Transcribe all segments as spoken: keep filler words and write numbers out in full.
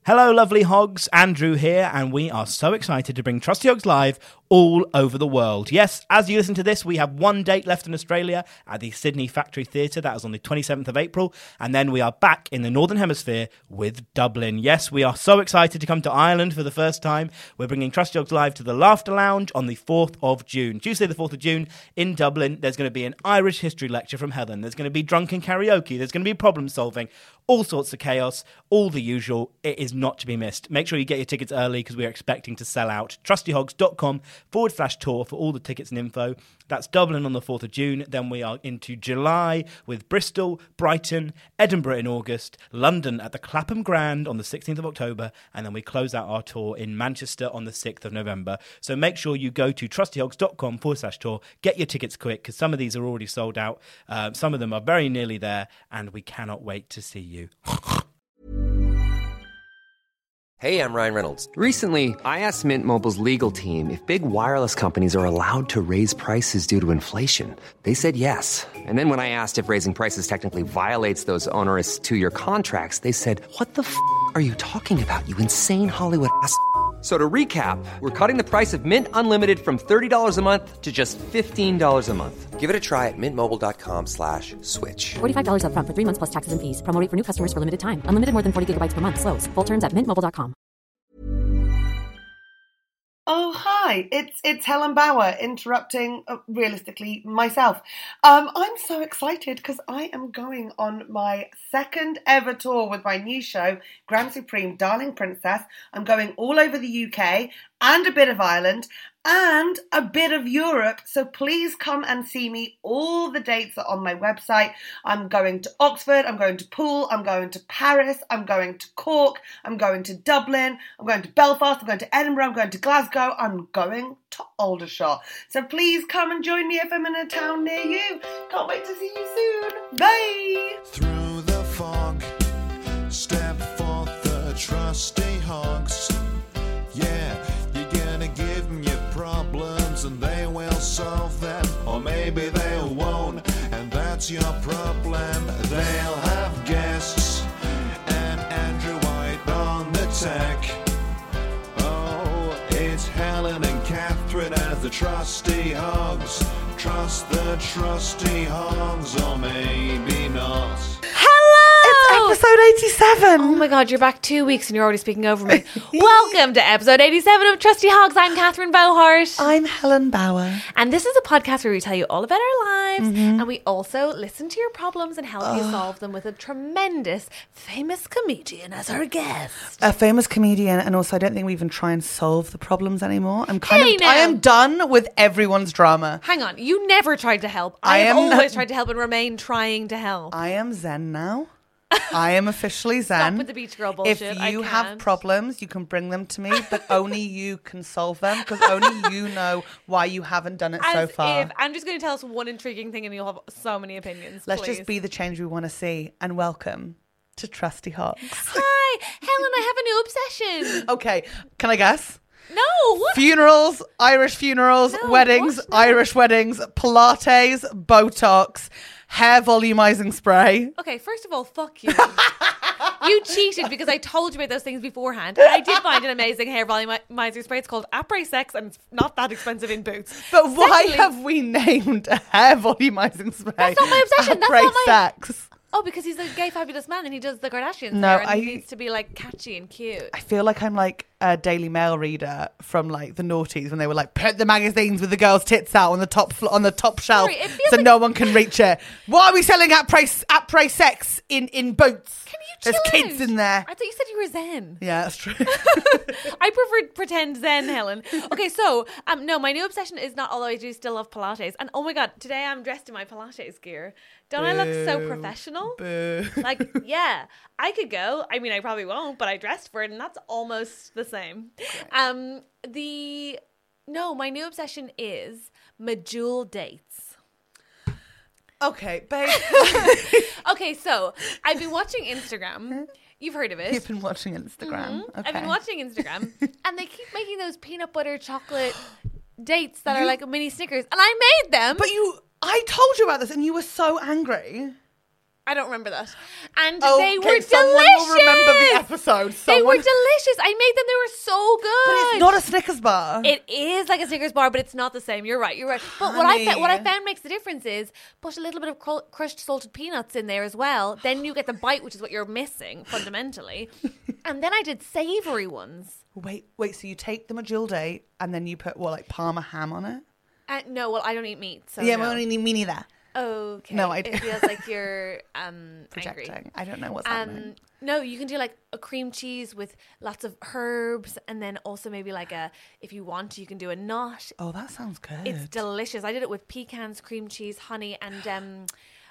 Hello, lovely hogs. Andrew here, and we are so excited to bring Trusty Hogs Live all over the world. Yes, as you listen to this, we have one date left in Australia at the Sydney Factory Theatre. That is on the twenty-seventh of April. And then we are back in the Northern Hemisphere with Dublin. Yes, we are so excited to come to Ireland for the first time. We're bringing Trusty Hogs Live to the Laughter Lounge on the fourth of June. Tuesday the fourth of June in Dublin. There's going to be an Irish history lecture from Helen. There's going to be drunken karaoke. There's going to be problem solving. All sorts of chaos. All the usual. It is not to be missed. Make sure you get your tickets early because we are expecting to sell out. trustyhogs.com forward slash tour for all the tickets and info. That's Dublin on the fourth of June. Then we are into July with Bristol, Brighton, Edinburgh in August, London at the Clapham Grand on the sixteenth of October, and then we close out our tour in Manchester on the sixth of November. So make sure you go to trustyhogs.com forward slash tour. Get your tickets quick because some of these are already sold out. Uh, some of them are very nearly there, and we cannot wait to see you. Hey, I'm Ryan Reynolds. Recently, I asked Mint Mobile's legal team if big wireless companies are allowed to raise prices due to inflation. They said yes. And then when I asked if raising prices technically violates those onerous two-year contracts, they said, what the f*** are you talking about, you insane Hollywood ass f- So to recap, we're cutting the price of Mint Unlimited from thirty dollars a month to just fifteen dollars a month. Give it a try at mintmobile.com slash switch. forty-five dollars up front for three months plus taxes and fees. Promo rate for new customers for limited time. Unlimited more than forty gigabytes per month. Slows full terms at mint mobile dot com. Oh, hi, it's it's Helen Bauer interrupting, uh, realistically, myself. Um, I'm so excited because I am going on my second ever tour with my new show, Grand Supreme Darling Princess. I'm going all over the U K and a bit of Ireland and a bit of Europe. So please come and see me. All the dates are on my website. I'm going to Oxford, I'm going to Poole, I'm going to Paris, I'm going to Cork, I'm going to Dublin, I'm going to Belfast, I'm going to Edinburgh, I'm going to Glasgow, I'm going to Aldershot. So please come and join me if I'm in a town near you. Can't wait to see you soon. Bye! Through the fog, step forth the trusty hogs. Yeah, you're gonna give them your problems and they will solve them, or maybe they won't, and that's your problem. They'll have guests and Andrew White on the tech. Oh, it's Helen and Catherine as the trusty hogs. Trust the trusty hogs, or maybe not. Episode eighty-seven. Oh my God, you're back two weeks and you're already speaking over me. Welcome to episode eighty-seven of Trusty Hogs. I'm Catherine Bohart. I'm Helen Bauer. And this is a podcast where we tell you all about our lives, Mm-hmm. and we also listen to your problems and help you solve them with a tremendous famous comedian as our guest. A famous comedian, and also I don't think we even try and solve the problems anymore. I'm kind Hey, of now. I am done with everyone's drama. Hang on, you never tried to help. I I, have am always not- tried to help and remain trying to help. I am zen now. I am officially zen. Stop with the beach girl bullshit. If I you have can't. problems, you can bring them to me, but only you can solve them because only you know why you haven't done it As so far. if Andrew's going to tell us one intriguing thing and you'll have so many opinions. Let's please. just be the change we want to see, and welcome to Trusty Hogs. Hi, Helen, I have a new obsession. Okay, can I guess? No, what? Funerals, Irish funerals, No, weddings, what? No. Irish weddings, Pilates, Botox, hair volumizing spray. Okay, first of all, fuck you. You cheated because I told you about those things beforehand. And I did find an amazing hair volumizer spray. It's called Après Sex and it's not that expensive in Boots. But why Secondly- have we named a hair volumizing spray? That's not my obsession. That's Après not my- sex. Oh, because he's a gay fabulous man and he does the Kardashians No, hair and I- he needs to be like catchy and cute. I feel like I'm like a Daily Mail reader from like the noughties when they were like put the magazines with the girls' tits out on the top fl- on the top shelf Sorry, it feels so like- no one can reach it. Why are we selling après après sex in in Boots? Can you chill There's kids out? in there. I thought you said you were zen. Yeah, that's true. I prefer pretend zen, Helen. Okay, so um, no, my new obsession is not. Although I do still love Pilates, and oh my God, today I'm dressed in my Pilates gear. Don't I look so Boo. professional? Boo. Like, yeah, I could go. I mean, I probably won't, but I dressed for it, and that's almost the same. Um, the no, my new obsession is Majul dates. Okay, babe. Okay, so I've been watching Instagram. You've heard of it. You've been watching Instagram. Okay. I've been watching Instagram, and they keep making those peanut butter chocolate dates that are like mini Snickers, and I made them. But you, I told you about this, and you were so angry. I don't remember that. And Oh, they okay, were someone delicious. will remember the episode. They were Someone- delicious. I made them. They were so good. But it's not a Snickers bar. It is like a Snickers bar, but it's not the same. You're right. You're right. But what I fa- what I Honey. found makes the difference is put a little bit of cr- crushed salted peanuts in there as well. Then you get the bite, which is what you're missing fundamentally. And then I did savoury ones. Wait, wait. So you take the Majilde and then you put what, like Parma ham on it? Uh, no, well, I don't eat meat, so yeah, no. well, me neither. Okay. No, I do. It feels like you're um, Projecting. angry. I don't know what's happening. Um, no, you can do like a cream cheese with lots of herbs, and then also maybe like a, if you want to, you can do a nut. Oh, that sounds good. It's delicious. I did it with pecans, cream cheese, honey, and um,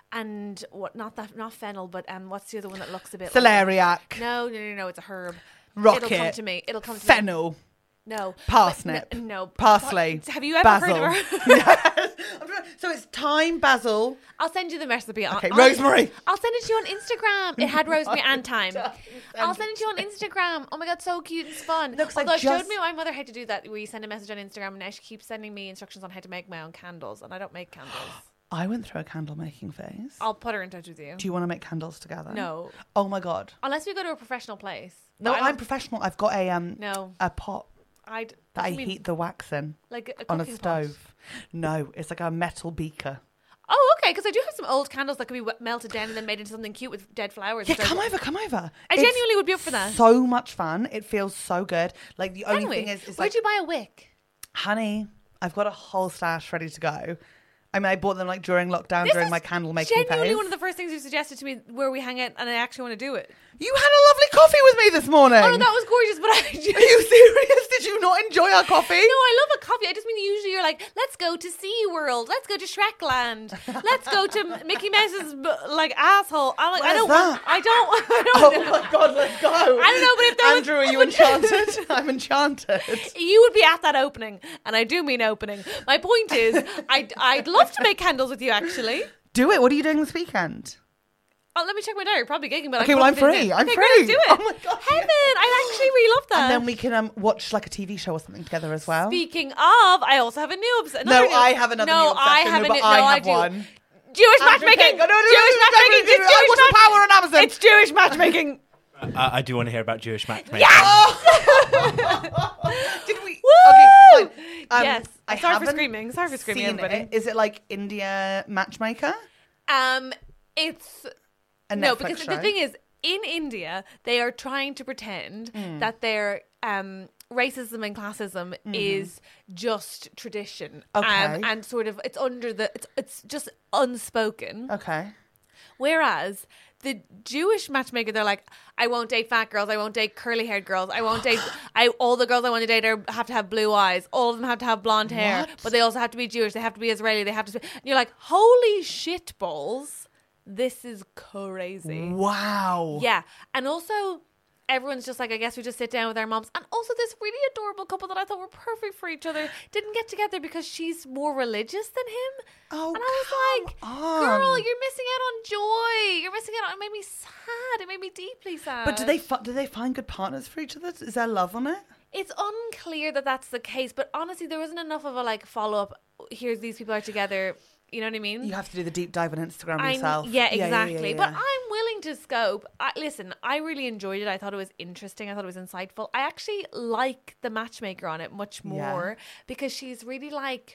and what? Not that, not fennel, but um, what's the other one that looks a bit? Celeriac. Like no, no, no, no. It's a herb. Rocket. It'll come to me. It'll come to me. Fennel. No. Parsnip. But No. Parsley. Have you ever Basil. heard of her? Yes. So it's thyme, basil. I'll send you the recipe. I'll- Okay, I'll- rosemary. I'll send it to you on Instagram. It had rosemary and thyme. I'll send it to you on Instagram. Oh my god, so cute and fun. Looks like Although it showed just- me my mother how to do that, where you send a message on Instagram, and now she keeps sending me instructions on how to make my own candles, and I don't make candles. I went through a candle making phase. I'll put her in touch with you. Do you want to make candles together? No. Oh my god. Unless we go to a professional place. No, But I I'm don't- professional. I've got a um No. a pot I'd, that I what do you mean? heat the wax in Like a on a cooking pot? stove. No, it's like a metal beaker. Oh, okay, because I do have some old candles that could be w- melted down and then made into something cute with dead flowers. Yeah, So- come over, come over. I It's genuinely would be up for that. So much fun. It feels so good. Like the only Can we? thing is, is Where'd like, you buy a wick? honey, I've got a whole stash ready to go. I mean, I bought them like during lockdown, This during is my candle making genuinely phase. one of the first things you suggested to me where we hang out, and I actually want to do it. You had a lovely coffee with me this morning. Oh, no, that was gorgeous, but I just... Are you serious? Did you not enjoy our coffee? No, I love a coffee. I just mean usually you're like, let's go to SeaWorld. Let's go to Shrekland. Let's go to Mickey Mouse's, b- like, asshole. I'm like, I Where's don't that? want... I don't... I don't Oh know. my god, let's go. I don't know, but if there was- Andrew, are you enchanted? I'm enchanted. You would be at that opening, and I do mean opening. My point is, I'd, I'd love to make candles with you, actually. Do it. What are you doing this weekend? Oh, let me check my diary. Probably gigging, but Okay, I well, I'm probably free. didn't. I'm okay, free. Great, let's do it. Oh my God, Heaven! I actually really love that. And then we can um, watch like a T V show or something together as well. Speaking of, I also have a new obsession. No, I have another no, new obsession, I have no, a but new, I no, have I do. one. Jewish Andrew matchmaking. Tate. No, no, no, no, Jewish no, no, matchmaking. no, no, It's no, I Jewish watched The match- Power on Amazon. It's Jewish matchmaking. Uh, I do want to hear about Jewish matchmaking. Did we? Woo! Okay, fine. Um, Yes. I Sorry for haven't screaming. Sorry for screaming, seen everybody. it. Is it like India Matchmaker? Um, it's A no, Netflix because show? the thing is, in India, they are trying to pretend Hmm. that their um racism and classism is just tradition, Mm-hmm. Okay. um, and sort of it's under the it's it's just unspoken. Okay. Whereas the Jewish matchmaker, they're like, I won't date fat girls, I won't date curly haired girls, I won't date. I all the girls I want to date are, have to have blue eyes. All of them have to have blonde hair, What? but they also have to be Jewish. They have to be Israeli. They have to. Be, and you're like, holy shit balls! This is crazy. Wow. Yeah, and also. Everyone's just like, I guess we just sit down with our moms. And also this really adorable couple that I thought were perfect for each other didn't get together because she's more religious than him. Oh, and I was like, come girl, on. you're missing out on joy. You're missing out on, it made me sad. It made me deeply sad. But do they fi- do they find good partners for each other? Is there love on it? It's unclear that that's the case, but honestly, there wasn't enough of a like follow up. Here's these people are together. You know what I mean? You have to do the deep dive on Instagram I- yourself. Yeah, yeah, exactly. yeah, But yeah. I'm willing to scope. I, listen, I really enjoyed it. I thought it was interesting. I thought it was insightful. I actually like the matchmaker on it much more because she's really like.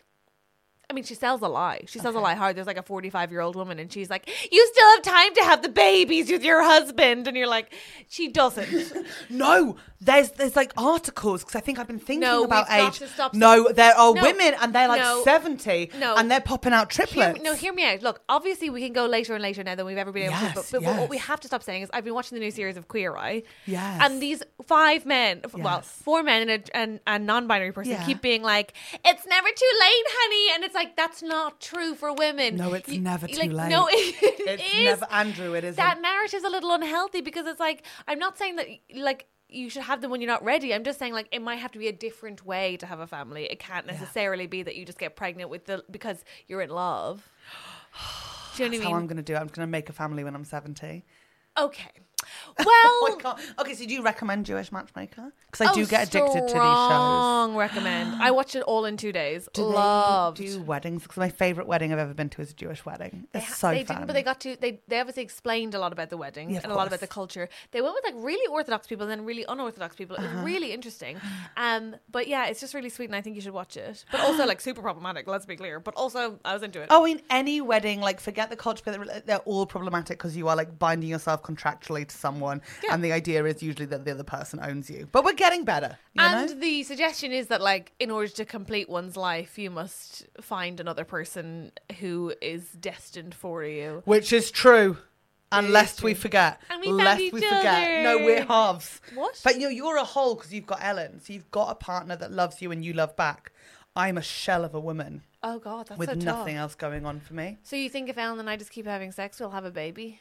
I mean, she sells a lie. She sells a lie hard. There's like a forty-five year old woman, and she's like, "You still have time to have the babies with your husband," and you're like, "She doesn't." No, there's there's like articles because I think I've been thinking No, about we've got age. to stop- No, there are No. women and they're like No. seventy, No. and they're popping out Hear, triplets. no, hear me out. Look, obviously we can go later and later now than we've ever been able Yes, to. But, but yes. what we have to stop saying is, I've been watching the new series of Queer Eye. Yes. And these five men, f- well, Yes. four men and a, and a non-binary person Yeah. keep being like, "It's never too late, honey," and it's like that's not true for women. No, it's never too like, late. No, it It's is. never Andrew. It isn't. That narrative's a little unhealthy because it's like I'm not saying that like. You should have them when you're not ready. I'm just saying, like, it might have to be a different way to have a family. It can't necessarily be that you just get pregnant with the because you're in love. Do you know That's what I how mean? I'm going to do it. I'm going to make a family when I'm seventy. Okay. Well, I can't. Okay, so do you recommend Jewish Matchmaker? Because I oh, do get addicted to these shows. Strong recommend. I watched it all in two days. Do Loved. they do weddings? Because my favourite wedding I've ever been to is a Jewish wedding. They, It's ha- so they fun. didn't, but they got to. They they obviously explained a lot about the wedding Yeah, of and a lot about course. the culture. They went with like really Orthodox people and then really unorthodox people. It was Uh-huh. really interesting. Um, but yeah, it's just really sweet, and I think you should watch it. But also like super problematic. Let's be clear. But also, I was into it. Oh, in any wedding, like forget the culture, but they're all problematic because you are like binding yourself contractually to someone, Yeah. and the idea is usually that the other person owns you. But we're getting better, you and know? the suggestion is that, like, in order to complete one's life, you must find another person who is destined for you. Which is true. Unless true. we forget. And we found Lest each we forget. No, other. we're halves. What? But you, you're a whole because you've got Ellen. So you've got a partner that loves you and you love back. I'm a shell of a woman Oh God, that's with so tough. nothing else going on for me. So you think if Ellen and I just keep having sex, we'll have a baby?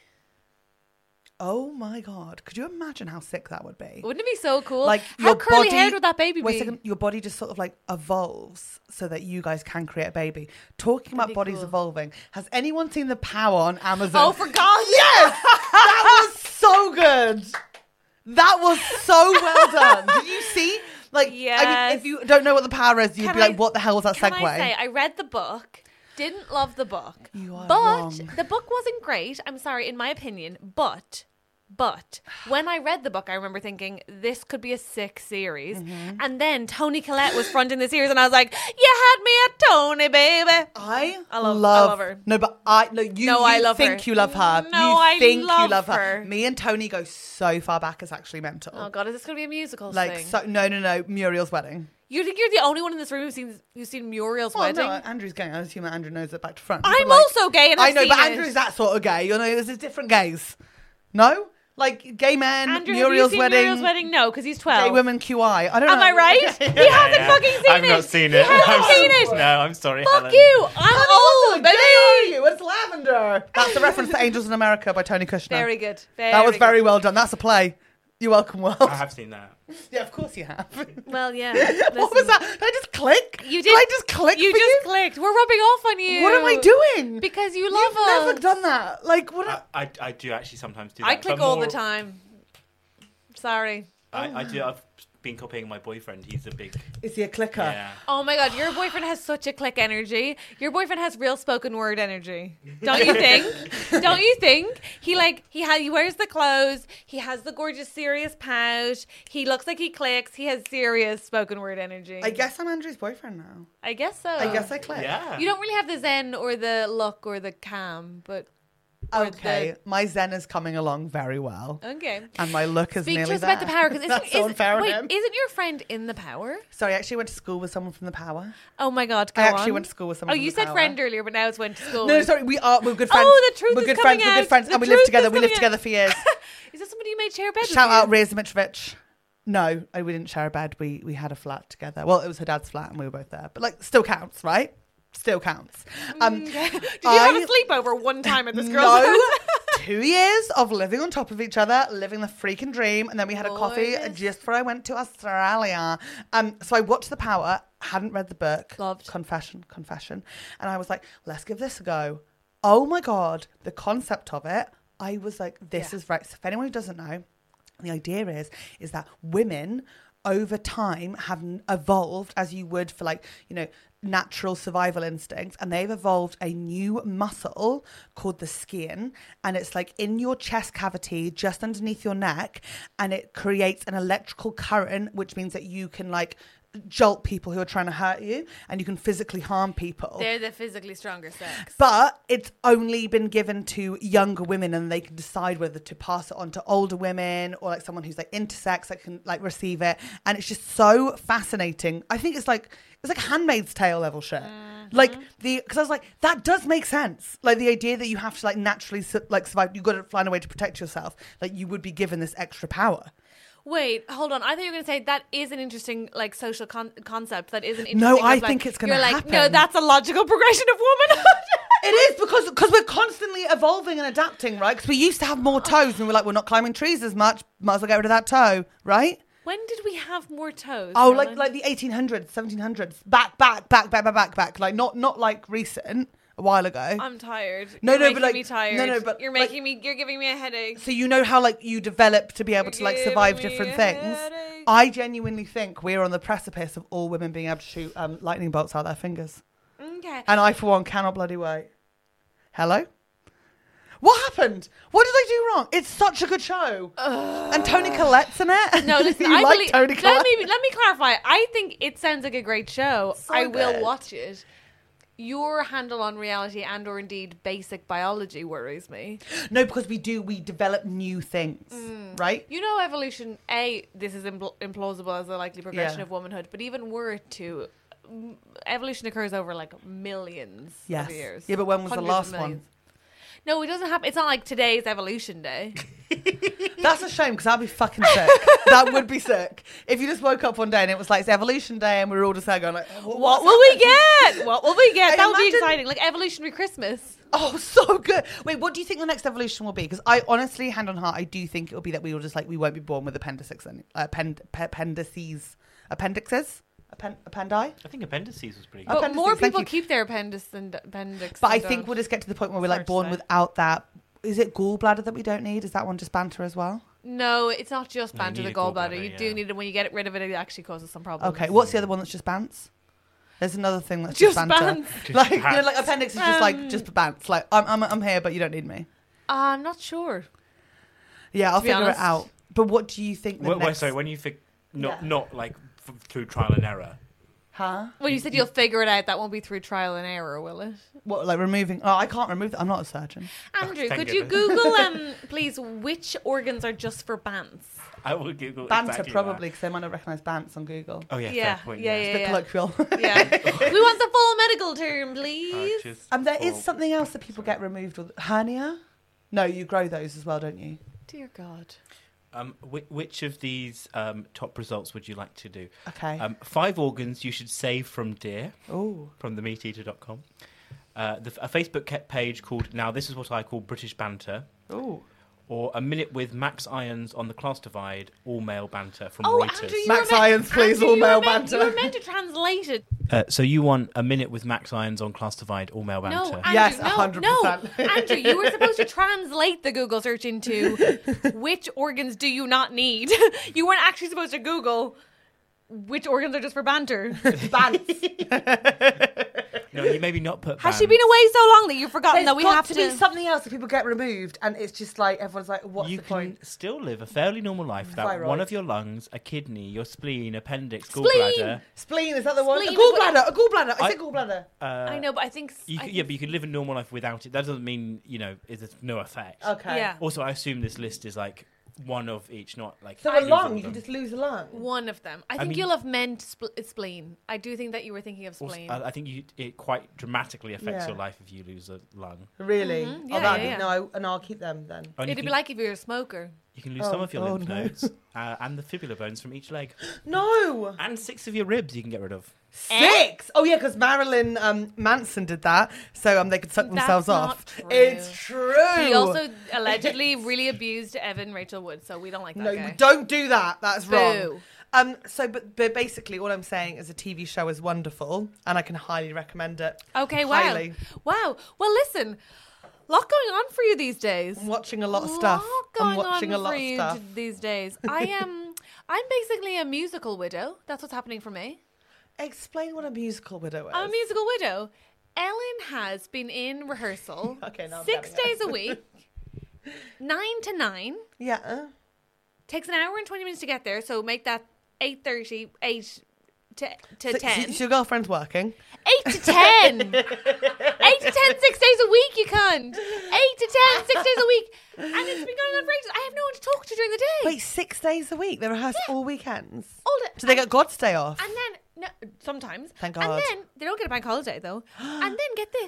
Oh my God. Could you imagine how sick that would be? Wouldn't it be so cool? Like how your curly body, haired would that baby wait be? a second, your body just sort of like evolves so that you guys can create a baby. Talking about be bodies cool. evolving, has anyone seen The Power on Amazon? Oh, for God's yes, that was so good. That was so well done. Did you see? Like, I mean, Yes. if you don't know what The Power is, you'd Can be like, I- "What the hell was that Can segue?" I say I read the book, didn't love the book, You are but wrong. the book wasn't great. I'm sorry, in my opinion, but. But when I read the book, I remember thinking this could be a sick series. Mm-hmm. And then Toni Collette was fronting the series, and I was like, "You had me at Toni, baby." I, I love- I love, love her. No, but I no you. No, you I love think her. you love her. No, you I think love you love her. her. Me and Tony go so far back. It's actually mental. Oh God, is this going to be a musical like thing? so, no, no, no. Muriel's wedding. You think you're the only one in this room who's seen who's seen Muriel's Well, wedding? no, Andrew's gay. I assume that Andrew knows it back to front. I'm But, like, also gay, and I I've know, seen but it. Andrew's that sort of gay. You know, there's different gays. No, like gay men. Andrew, Muriel's have you seen wedding. Muriel's wedding? No, because he's twelve. Gay women Q I. I don't Am know. I right? He hasn't Yeah. fucking seen I've it. not seen He it. hasn't I'm seen so- it. No, I'm sorry, Fuck Helen. you. I'm old, Gay baby. are you? It's Lavender. That's a reference to Angels in America by Tony Kushner. Very good. Very That was good. very well done. That's a play. You're welcome, world. I have seen that. Yeah, of course you have. Well, yeah. What was listen. that? Did I just click? You Did did. I just click You for just you? clicked. We're rubbing off on you. What am I doing? Because you love You've us. never done that. Like, what? I, I, I do actually sometimes do that. I click but all more- the time. Sorry. I, I do. I've been copying my boyfriend. He's a big. Is he a clicker? Yeah. Oh my God, your boyfriend has such a click energy. Your boyfriend has real spoken word energy. Don't you think? Don't you think? He like he ha- he wears the clothes. He has the gorgeous serious pout. He looks like he clicks. He has serious spoken word energy. I guess I'm Andrew's boyfriend now. I guess so. I guess I click. Yeah. You don't really have the zen or the look or the calm, but or Okay, my zen is coming along very well. the, okay. And my look is Speak nearly to us there. about the power because That's isn't, so is, unfair on wait, him. isn't your friend in the power? Sorry, I actually went to school with someone from the Power. Oh my God, go I actually on. went to school with Oh, someone from you the said Power. friend earlier, but now it's went to school. No, with- sorry, we are. We're good friends. Oh, the truth We're is good coming friends. We're out. good friends, The and we lived truth together. is We lived coming together out. for years. Is that somebody you made share a bed with? Shout you? out Reza Mitrovic. No, I, we didn't share a bed. We we had a flat together. Well, it was her dad's flat, and we were both there. But like, still counts, right? Still counts. Um, Did you have I- a sleepover one time at this girl's No, house? two years of living on top of each other, living the freaking dream, and then we had a coffee Gorgeous. just before I went to Australia. Um, so I watched The Power, hadn't read the book. Loved. Confession, confession, and I was like, let's give this a go. Oh my God, the concept of it, I was like, this Yeah. is right. So if anyone who doesn't know, the idea is is that women over time have n- evolved as you would for like, you know, natural survival instincts, and they've evolved a new muscle called the skin, and it's like in your chest cavity just underneath your neck, and it creates an electrical current, which means that you can like jolt people who are trying to hurt you, and you can physically harm people. They're the physically stronger sex. But it's only been given to younger women, and they can decide whether to pass it on to older women or like someone who's like intersex that can like receive it. And it's just so fascinating. I think it's like it's like Handmaid's Tale level shit. Mm-hmm. Like the because I was like, that does make sense. Like the idea that you have to like naturally su- like survive, you've got to find a way to protect yourself. Like you would be given this extra power. Wait, hold on. I thought you were going to say that is an interesting like social con- concept. That is an interesting. No, I like, think it's gonna You're like, no, happen. that's a logical progression of womanhood. It is because because we're constantly evolving and adapting, right? Because we used to have more toes, and we're like, we're not climbing trees as much. Might as well get rid of that toe, right? When did we have more toes? Oh, Helen? like like the eighteen hundreds, seventeen hundreds, back, back, back, back, back, back, back. Like not not like recent. a while ago. I'm tired. No, You're no, making but, like- me tired. no, no, but, you're like- making me. You're giving me a headache. So you know how like you develop to be able to like You're survive giving me different a things. headache. I genuinely think we're on the precipice of all women being able to shoot um, lightning bolts out their fingers, Okay. and I for one cannot bloody wait. Hello. What happened? What did I do wrong? It's such a good show, and Tony Collette's in it. No, listen. you I like believe. Tony let Collette? me let me clarify. I think it sounds like a great show. So I will good. watch it. Your handle on reality and or indeed basic biology worries me. No, because we do. We develop new things, right? You know, evolution. A, this is impl- implausible as a likely progression Yeah. of womanhood, but even were it to, mm, evolution occurs over like millions Yes. of years. Yeah, but when was the Hundreds last of one? millions. No, it doesn't happen. It's not like today's evolution day. That's a shame because I'd be fucking sick. That would be sick if you just woke up one day and it was like it's evolution day and we were all just there going like, what, What will we get? What will we get? Hey, That would be imagine- exciting. Like evolutionary Christmas. Oh, so good. Wait, what do you think the next evolution will be? Because I honestly, hand on heart, I do think it will be that we will just like we won't be born with appendixes, and uh, append, pe- appendices, appendixes, Appen- appendi. I think appendices was pretty good. But Appendices, more thank people you. keep their appendix than appendix. But I than think don't. we'll just get to the point where we're Sorry like to born say. without that. Is it gallbladder that we don't need? Is that one just banter as well? No, it's not just No, you banter need the a gallbladder. gallbladder, You yeah. do need it. When you get rid of it, it actually causes some problems. Okay, what's the other one that's just bants? There's another thing that's Just just, banter. bants. Like you know, Bants. like appendix is just like Um, just bants. Like I'm, I'm, I'm here, but you don't need me. I'm not sure. Yeah, I'll be figure honest. it out. But what do you think? The Wait, wait, next... sorry, when you think not Yeah. not like f- through trial and error. Huh? When you said you'll figure it out, that won't be through trial and error, will it? What, like removing? Oh, I can't remove that. I'm not a surgeon. Andrew, thank could you goodness. Google, um, please, which organs are just for bants? I will Google Banter, exactly probably, that. because they might not recognise bants on Google. Oh yeah, Yeah, fair point, yeah, It's a bit yeah. colloquial. Yeah. We want the full medical term, please. Arches And there is for- something else that people get removed with hernia. No, you grow those as well, don't you? Dear God. Um, whi- which of these um, top results would you like to do? Okay. Um, five organs you should save from deer Oh, from the meat eater dot com. Uh, the, a Facebook ca- page called Now This Is What I Call British Banter. oh. Or a minute with Max Irons on the class divide, all male banter from Oh, Reuters. Andrew, you Max were meant- Irons, please, Andrew, all you were male meant- banter. You were meant to translate it. Uh, so you want a minute with Max Irons on class divide, all male No, banter? Andrew, Yes, no, one hundred no. percent. Andrew, you were supposed to translate the Google search into which organs do you not need. You weren't actually supposed to Google which organs are just for banter. Bants. No, you maybe not put. Has she bands. been away so long that you've forgotten There's that we got have to, to? be something else that people get removed, and it's just like everyone's like, "What's You the can point?" still live a fairly normal life without Thyroid. one of your lungs, a kidney, your spleen, appendix, Spleen! gallbladder. Spleen, is that the one? Spleen A is what- gallbladder. A gallbladder. I, I- said gallbladder. Uh, I know, but I think. You I could, think yeah, but you could live a normal life without it. That doesn't mean you know it's no effect. Okay. Yeah. Also, I assume this list is like one of each, not like. So lose a all lung, of you can them. just lose a lung. one of them. I think mean- you'll have meant spl- spleen. I do think that you were thinking of Also, spleen. I I think you, it quite dramatically affects Yeah. your life if you lose a lung. Really? Mhm. oh, Yeah, that'd yeah, be, yeah. no, I, and I'll keep them then. And you It'd can, be like if you're a smoker. you can lose Oh, some of your oh, lymph no. nodes uh, and the fibula bones from each leg, No. and six of your ribs you can get rid of. Six. Oh yeah, because Marilyn um, Manson did that, so um, they could suck That's themselves not off. true. It's true. He also allegedly really abused Evan Rachel Wood, so we don't like that no, guy. we don't do that. That's Boo. wrong. Um, so, but, but basically, all I'm saying is a T V show is wonderful, and I can highly recommend it. Okay, wow. Highly. Wow. Well, listen, a lot going on for you these days. I'm watching a lot of stuff. Lot going I'm watching on a lot for of you stuff. t- these days. I am. I'm basically a musical widow. That's what's happening for me. Explain what a musical widow is. I'm a musical widow. Ellen has been in rehearsal Okay, now I'm six getting it. days a week, nine to nine. Yeah. uh, Takes an hour and twenty minutes to get there, so make that eight thirty, eight to to So, ten. so your girlfriend's working. Eight to ten. Eight to ten, six days a week, you cunt. Eight to ten, six days a week. And it's been going on for ages. I have no one to talk to during the day. Wait, six days a week. They rehearse all weekends. All the- Do they and- get God's Day off? And then, no, sometimes. Thank And God. then, they don't get a bank holiday, though. And then, get this.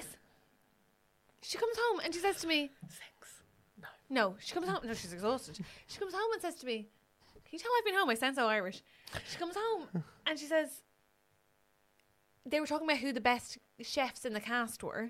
She comes home and she says to me, Six. no. No, she comes home. No, she's exhausted. She comes home and says to me, can you tell I've been home? I sound so Irish. She comes home and she says, they were talking about who the best chefs in the cast were.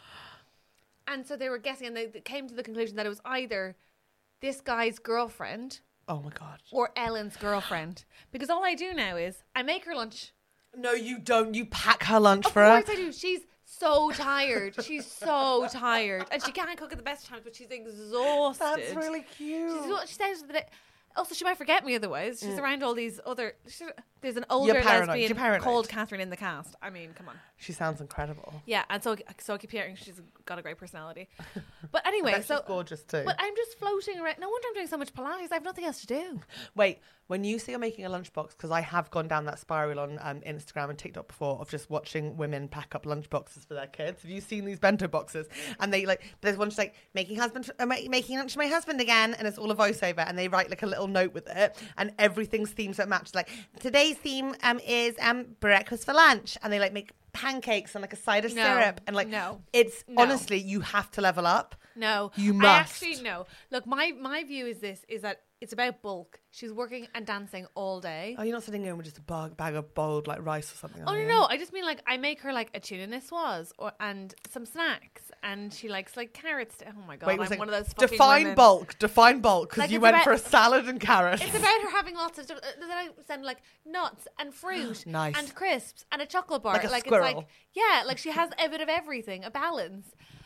And so they were guessing, and they they came to the conclusion that it was either this guy's girlfriend Oh my God. or Ellen's girlfriend. Because all I do now is I make her lunch. No, you don't. You pack her lunch Of for her. course I do. She's so tired. She's so tired. And she can't cook at the best times, but she's exhausted. That's really cute. She's, she says that. Also, she might forget me otherwise. She's Mm. around all these other... There's an older You're paranoid. lesbian You're paranoid. called Catherine in the cast. I mean, come on. She sounds incredible. Yeah, and so, so I keep hearing she's got a great personality. But anyway, I bet so... she's gorgeous too. But I'm just floating around. No wonder I'm doing so much Pilates. I have nothing else to do. Wait, when you say you're making a lunchbox, because I have gone down that spiral on um, Instagram and TikTok before of just watching women pack up lunchboxes for their kids. Have you seen these bento boxes? And they like, there's one just like making husband, uh, ma- making lunch for my husband again, and it's all a voiceover, and they write like a little note with it, and everything's themed so it matches. Like today's theme um is um breakfast for lunch, and they like make pancakes and like a cider No, syrup, and like no, it's no. honestly you have to level up. No, You I must. actually no. Look, my my view is this: is that it's about bulk. She's working and dancing all day. Oh, you're not sitting in with just a bag, bag of boiled like rice or something. Oh are no, you? no! I just mean like I make her like a tuna niçoise or and some snacks, and she likes like carrots. Oh my god, Wait, I'm was like, one of those fucking define women. bulk. Define bulk because Like, you it's went about- for a salad and carrots. It's about her having lots of stuff. uh, Then I send like nuts and fruit, Nice. and crisps and a chocolate bar. Like a It's like squirrel. yeah, like she has a bit of everything, a balance.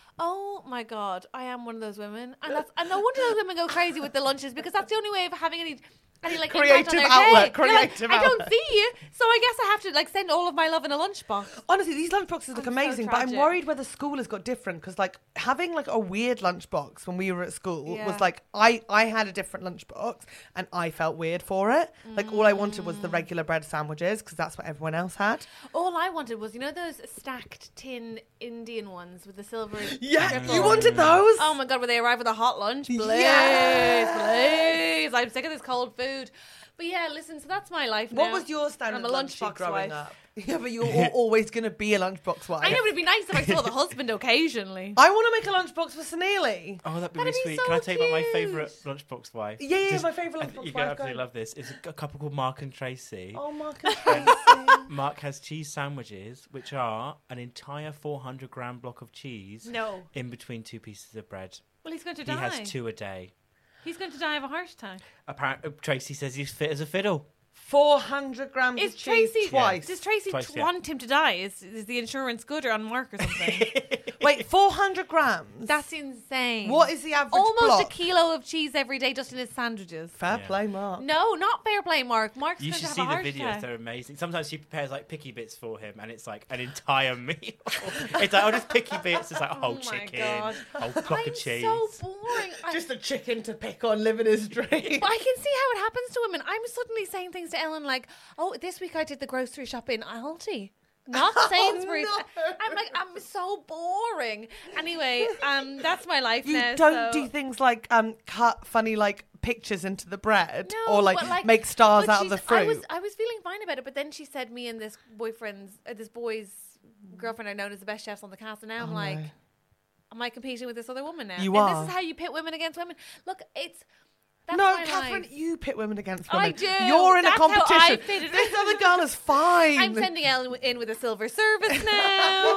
Oh my god, I am one of those women, and that's and no wonder those women go crazy with the lunches because that's the only way of having any. Any, like, impact on Creative their outlet, day. You're like, creative I don't outlet. see you, so I guess I have to like send all of my love in a lunchbox. Honestly, these lunchboxes look I'm so amazing, but I'm tragic. worried whether school has got different because, like, having like a weird lunchbox when we were at school Yeah. was like I I had a different lunchbox and I felt weird for it. Like, all I wanted was the Mm. regular bread sandwiches because that's what everyone else had. All I wanted was, you know, those stacked tin Indian ones with the silver. Yeah, triple? you wanted those. Oh my god, when they arrive with a hot lunch, please, Yes. please. I'm sick of this cold food. But yeah, listen, so that's my life What now. was your standard I'm a lunch lunchbox growing wife. up? Yeah, but you're al- always going to be a lunchbox wife. I know, but it'd be nice if I saw the husband occasionally. I want to make a lunchbox for Saneely. Oh, that'd be That'd really be sweet. so Can I tell you about my cute. favourite lunchbox wife? Yeah, yeah, Just- my favourite I think lunchbox You're wife, going to go absolutely on. love this. It's a, a couple called Mark and Tracy. Oh, Mark and Tracy. Mark has cheese sandwiches, which are an entire four hundred gram block of cheese No. in between two pieces of bread. Well, he's going to He die. has two a day. He's going to die of a heart attack. Apparently, Tracy says he's fit as a fiddle. four hundred grams Is of cheese Tracy twice. Does Tracy Twice, t- yeah. want him to die? Is is the insurance good or on mark or something? Wait, four hundred grams? That's insane. What is the average Almost block? a kilo of cheese every day just in his sandwiches. Fair Yeah. play, Mark. No, not fair play, Mark. Mark's You going should to see have a the heart videos; attack. they're amazing. Sometimes she prepares like picky bits for him, and it's like an entire meal. It's like, oh, just picky bits. It's like a whole Oh my chicken, God. a whole block I'm of cheese. so boring. I, Just a chicken to pick on, living his dream. but I can see how it happens to women. I'm suddenly saying things to Ellen like, "Oh, this week I did the grocery shop in Aldi." Not Sainsbury's. Oh, no. I'm like, I'm so boring. Anyway, um, that's my life You now. don't so- do things like um cut funny like pictures into the bread No, or like, but, like make stars but out of the she's- fruit. I was I was feeling fine about it, but then she said me and this boyfriend's uh, this boy's girlfriend are known as the best chefs on the cast, and now I'm Oh, like, no. am I competing with this other woman now? You and are. This is how you pit women against women. Look, it's that's no, my Catherine, life. you pit women against I women. do. You're in That's a how I competition. fit it. This other girl is fine. I'm sending Ellen in with a silver service now.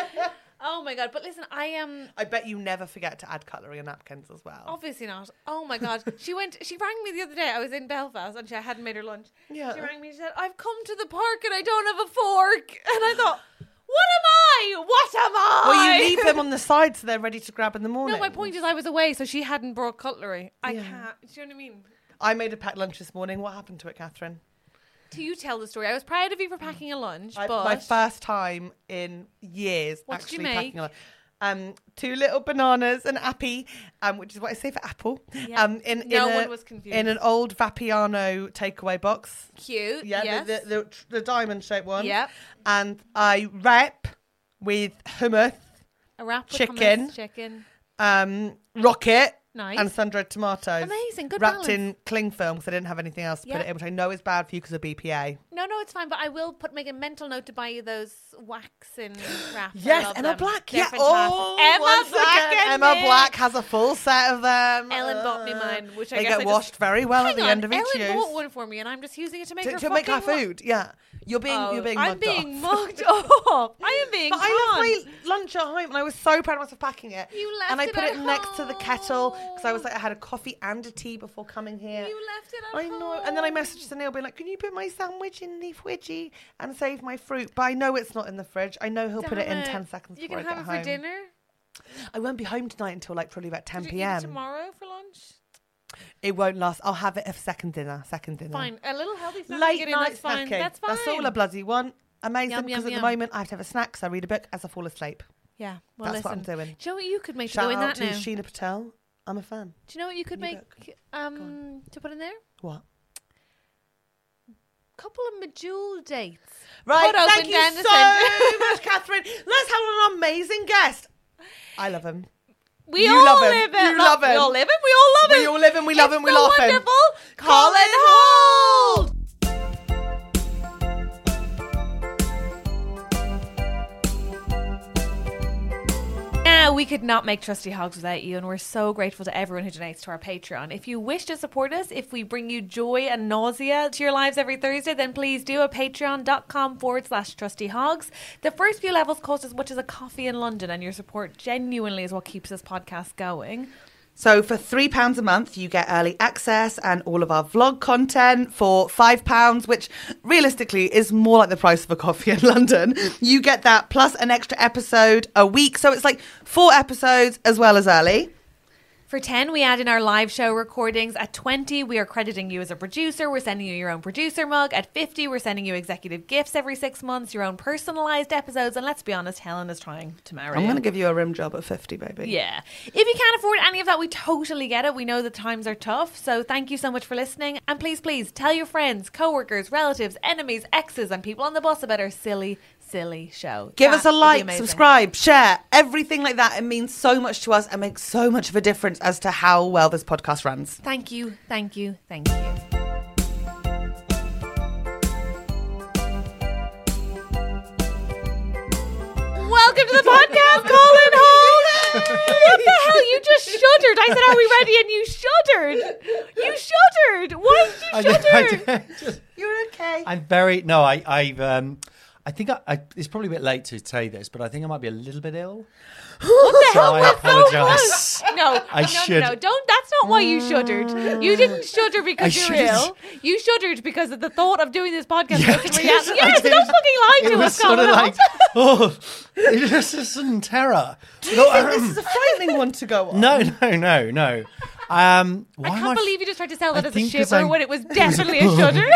Oh my god! But listen, I am. I bet you never forget to add cutlery and napkins as well. Obviously not. Oh my god. She went she rang me the other day. I was in Belfast and she hadn't made her lunch. Yeah. She rang me and she said, I've come to the park and I don't have a fork. And I thought, what am I? What am I? Well, you leave them on the side so they're ready to grab in the morning. No, my point is I was away, so she hadn't brought cutlery. I Yeah. can't. Do you know what I mean? I made a packed lunch this morning. What happened to it, Catherine? Do you tell the story? I was proud of you for packing a lunch, I, but my first time in years What did actually you make? packing a lunch. Um, two little bananas and appy, um, which is what I say for apple. Yeah. Um, in, No in one a, was confused. in an old Vapiano takeaway box. cute. Yeah, yes. the, the, the, the diamond shaped one. Yep. And I wrap with hummus, a wrap with chicken. hummus, chicken. um, rocket, Nice. and sun-dried tomatoes. Amazing, good Wrapped balance. in cling film because I didn't have anything else to Yeah. put it in, which I know is bad for you because of B P A. No, no, it's fine. But I will put make a mental note to buy you those waxing wraps. I Yes, love Emma them. Black. They're Yeah. fantastic. Oh, Emma once Black. again, and Emma me. Black has a full set of them. Ellen bought me Uh, mine, which I they guess get I washed just, very well Hang at the on, end of each Ellen use. bought one for me, and I'm just using it to make to, her to make her fucking food. Yeah, you're being Oh, you're being I'm mugged being off. mugged off. I am being. But I conned. left my lunch at home, and I was so proud of myself packing it. You left and I it put at it next to the kettle because I was home. like, I had a coffee and a tea before coming here. You left it at I know. And then I home. messaged Sunil being like, can you put my sandwich in tiny wedgie and save my fruit, but I know it's not in the fridge. I know he'll put it Damn in it. ten seconds You before can I have get it home. for dinner. I won't be home tonight until like probably about ten Could you eat it p.m. tomorrow for lunch. It won't last. I'll have it as second dinner. Second dinner. Fine, a little healthy snack. Late get in, night that's fine. snacking. That's fine. That's all I bloody want. Amazing. Yum, Because yum, at yum. the moment I have to have a snack, so I read a book as I fall asleep. Yeah, well, That's what listen. I'm doing. Do you know what you could make to Shout go in out that to now? Sheena Patel. I'm a fan. Do you know what you could New make um to put in there? What? Couple of Majul dates. Right, Put open thank you down the so centre. much, Catherine. Let's have an amazing guest. I love him. We You all love him. live it. You love him. We all live it. We all love it. We all live him, we love It's him, we the love him. wonderful Colin Colin Holt. Now, we could not make Trusty Hogs without you, and we're so grateful to everyone who donates to our Patreon. If you wish to support us, if we bring you joy and nausea to your lives every Thursday, then please do at patreon.com forward slash Trusty Hogs. The first few levels cost as much as a coffee in London, and your support genuinely is what keeps this podcast going. So for three pounds a month, you get early access and all of our vlog content. For five pounds, which realistically is more like the price of a coffee in London, you get that plus an extra episode a week. So it's like four episodes as well as early. For ten, we add in our live show recordings. At twenty, we are crediting you as a producer. We're sending you your own producer mug. At fifty, we're sending you executive gifts every six months, your own personalised episodes. And let's be honest, Helen is trying to marry I'm you. going to give you a rim job at fifty, baby. Yeah. If you can't afford any of that, we totally get it. We know the times are tough. So thank you so much for listening. And please, please tell your friends, co-workers, relatives, enemies, exes, and people on the bus about our silly, silly show. Give That us a would be like, amazing. subscribe, share, everything like that. It means so much to us and makes so much of a difference as to how well this podcast runs. Thank you, thank you, thank you. Welcome to the podcast, Colin Holt. What the hell? You just shuddered. I said, "Are we ready?" And you shuddered. You shuddered. Why I did you don't- I shudder? don't- just- You're okay. I'm very no. I I've um. I think I, I. It's probably a bit late to say this, but I think I might be a little bit ill. What the So hell? I We're so apologise. close. No, I no, should- no, no. Don't. That's not why you shuddered. You didn't shudder because I you're should've- ill. You shuddered because of the thought of doing this podcast. Yeah, was I a reality. did. I Yes, did. don't fucking lie It to was us, sort Colin of Holt. like, oh, it's just a sudden terror. Do you think this is a frightening one to go on? No, no, no, no. Um, why I am can't I believe you just tried to sell I that as a think 'cause shiver I'm- when it was definitely a shudder.